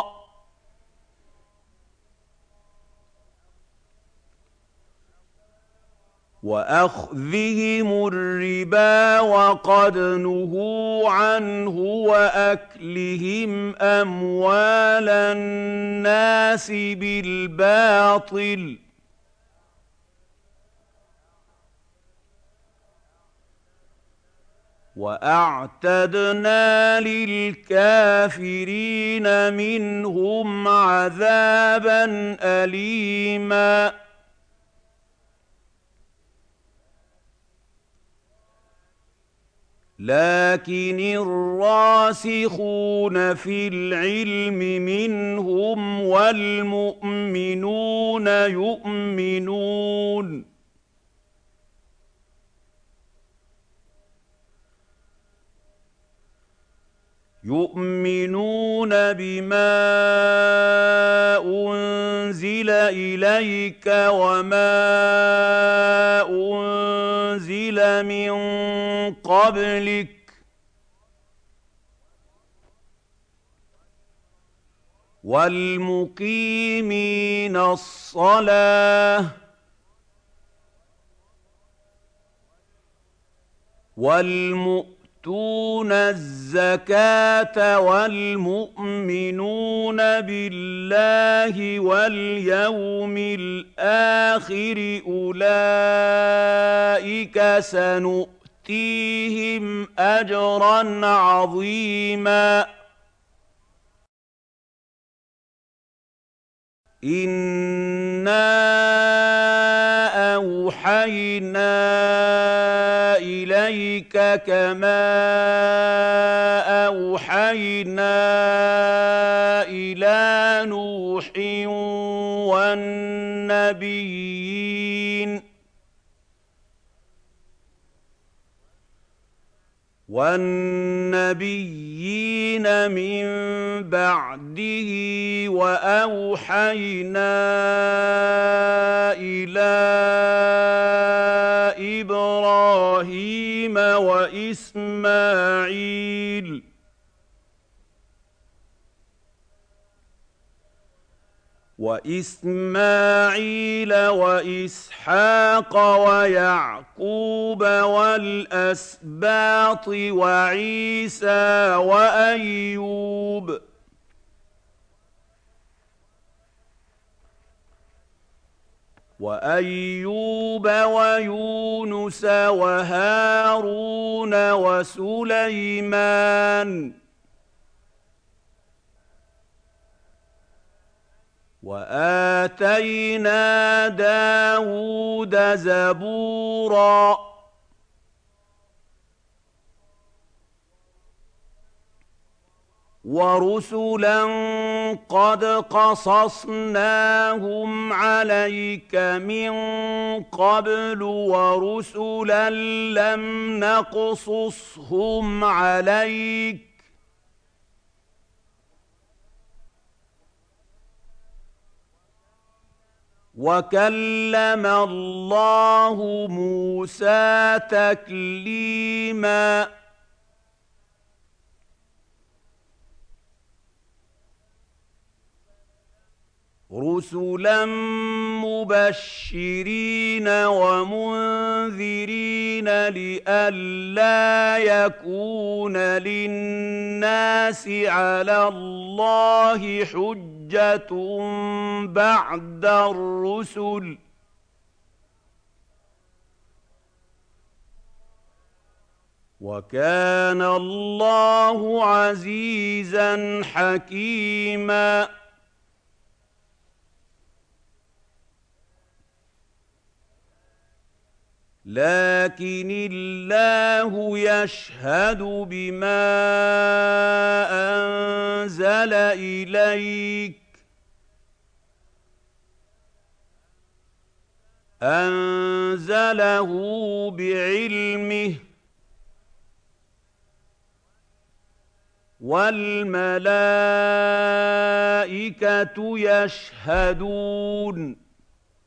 وأخذهم الربا وقد نهوا عنه وأكلهم أموال الناس بالباطل وأعتدنا للكافرين منهم عذابا أليما. لكن الراسخون في العلم منهم والمؤمنون يؤمنون بما أنزل إليك وما أنزل من قبلك والمقيمين الصلاة والمؤمنون الزكاة والمؤمنون بالله واليوم الآخر أولئك سنؤتيهم أجرا عظيما. إنا أوحينا إليك كما أوحينا إلى نوح والنبيين من بعده وأوحينا إلى إبراهيم وإسماعيل وإسحاق ويعقوب والأسباط وعيسى وأيوب ويونس وهارون وسليمان وآتينا داود زبورا ورسلا قد قصصناهم عليك من قبل ورسلا لم نقصصهم عليك وكلم الله موسى تكليما. رسلا مبشرين ومنذرين لئلا يكون للناس على الله حجة بعد الرسل، وكان الله عزيزا حكيما. لكن الله يشهد بما أنزل إليك، أنزله بعلمه، والملائكة يشهدون،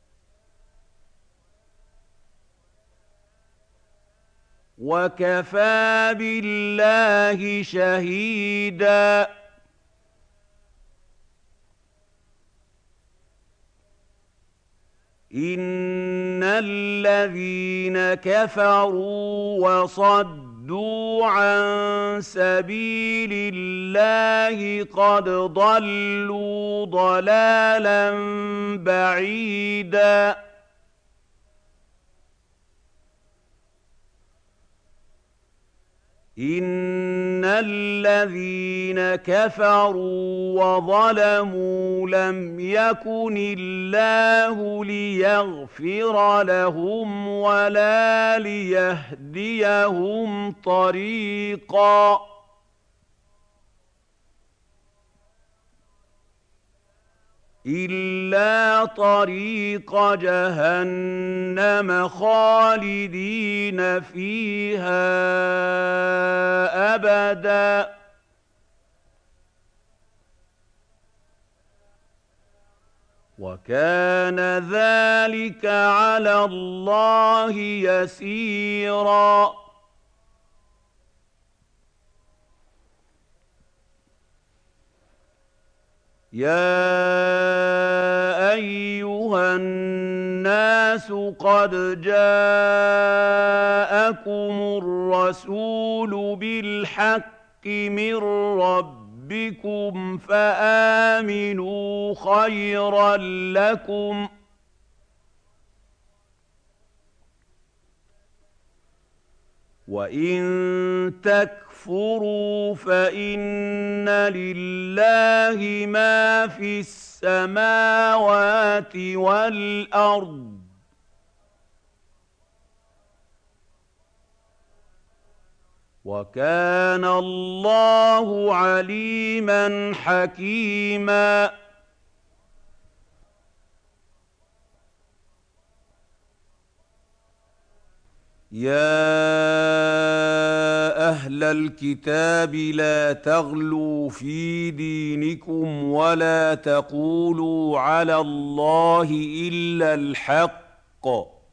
وكفى بالله شهيدا. إن الذين كفروا وصدوا عن سبيل الله قد ضلوا ضلالا بعيدا. إن الذين كفروا وظلموا لم يكن الله ليغفر لهم ولا ليهديهم طريقا، إلا طريق جهنم خالدين فيها أبدا، وكان ذلك على الله يسيرا. يا أيها الناس قد جاءكم الرسول بالحق من ربكم فآمنوا خيرا لكم، وإن تكفروا فإن لله ما في السماوات والأرض، وكان الله عليما حكيما. يا أهل الكتاب لا تغلوا في دينكم ولا تقولوا على الله إلا الحق،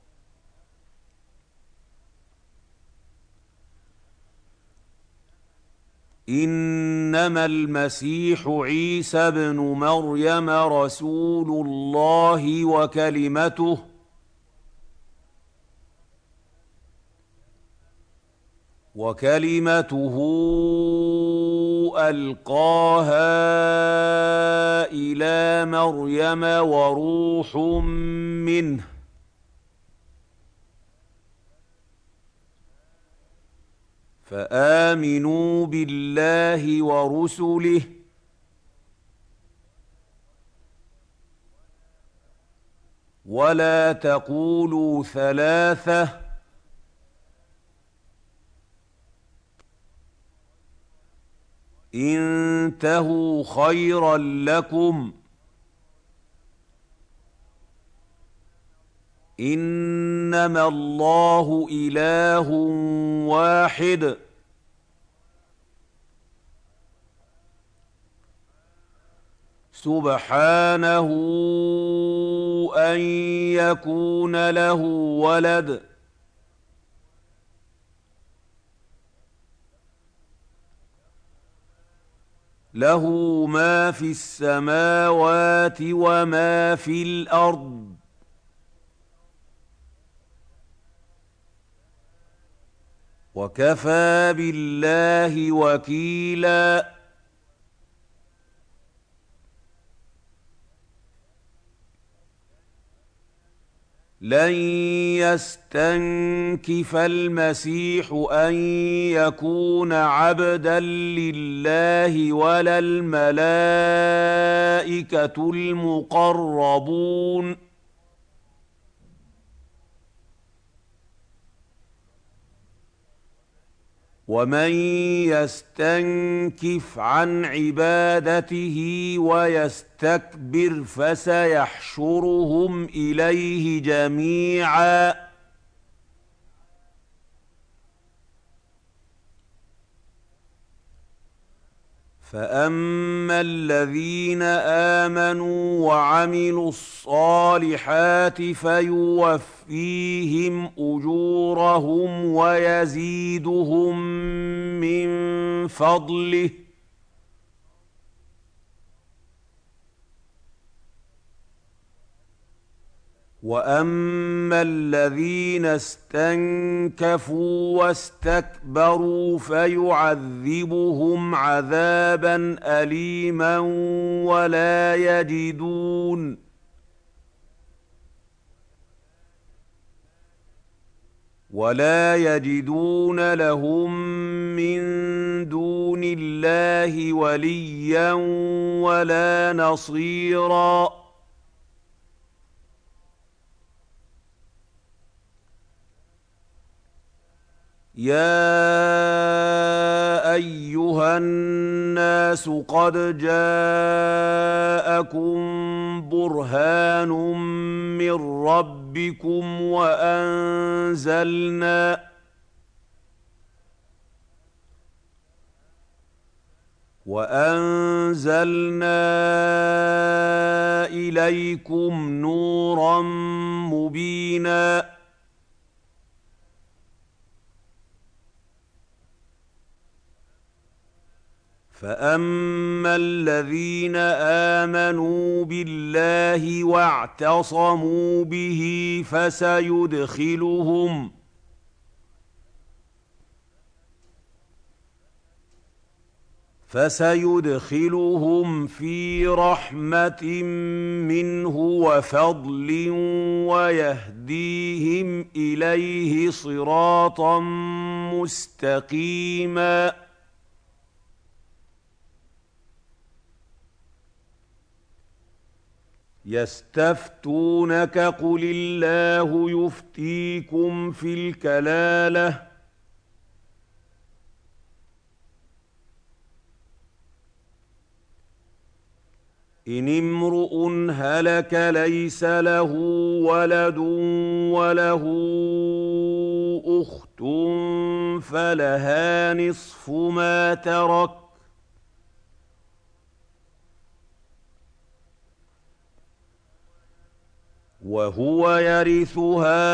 إنما المسيح عيسى ابن مريم رسول الله وكلمته ألقاها إلى مريم وروح منه، فآمنوا بالله ورسله ولا تقولوا ثلاثة، انتهوا خيرا لكم، إنما الله إله واحد، سبحانه أن يكون له ولد، له ما في السماوات وما في الأرض، وكفى بالله وكيلا. لن يستنكف المسيح ان يكون عبدا لله ولا الملائكه المقربون، ومن يستنكف عن عبادته ويستكبر فسيحشرهم اليه جميعا. فاما الذين امنوا وعملوا الصالحات فيوفيهم اجورهم ويزيدهم من فضله، واما الذين استنكفوا واستكبروا فيعذبهم عذابا اليما ولا يجدون لهم من دون الله وليا ولا نصيرا. يا ايها الناس قد جاءكم برهان من ربكم وانزلنا اليكم نورا مبينا. فاما الذين امنوا بالله واعتصموا به فسيدخلهم في رحمه منه وفضل ويهديهم اليه صراطا مستقيما. يستفتونك قل الله يفتيكم في الكلاله إن امرؤ هلك ليس له ولد وله أخت فلها نصف ما ترك وهو يرثها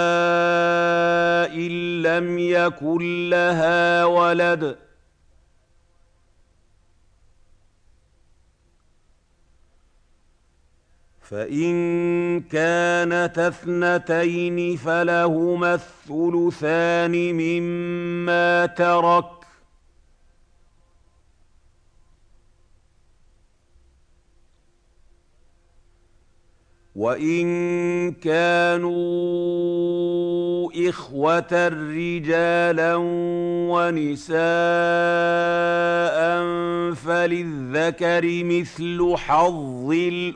إن لم يكن لها ولد، فإن كانتا اثنتين فلهما الثلثان مما ترك، وإن كانوا إخوة رجالا ونساء فللذكر مثل حظ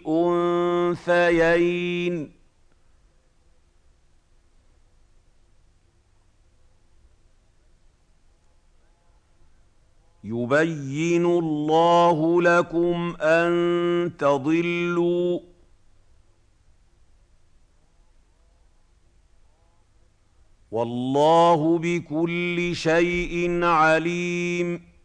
الأنثيين. يبين الله لكم أن تضلوا والله بكل شيء عليم.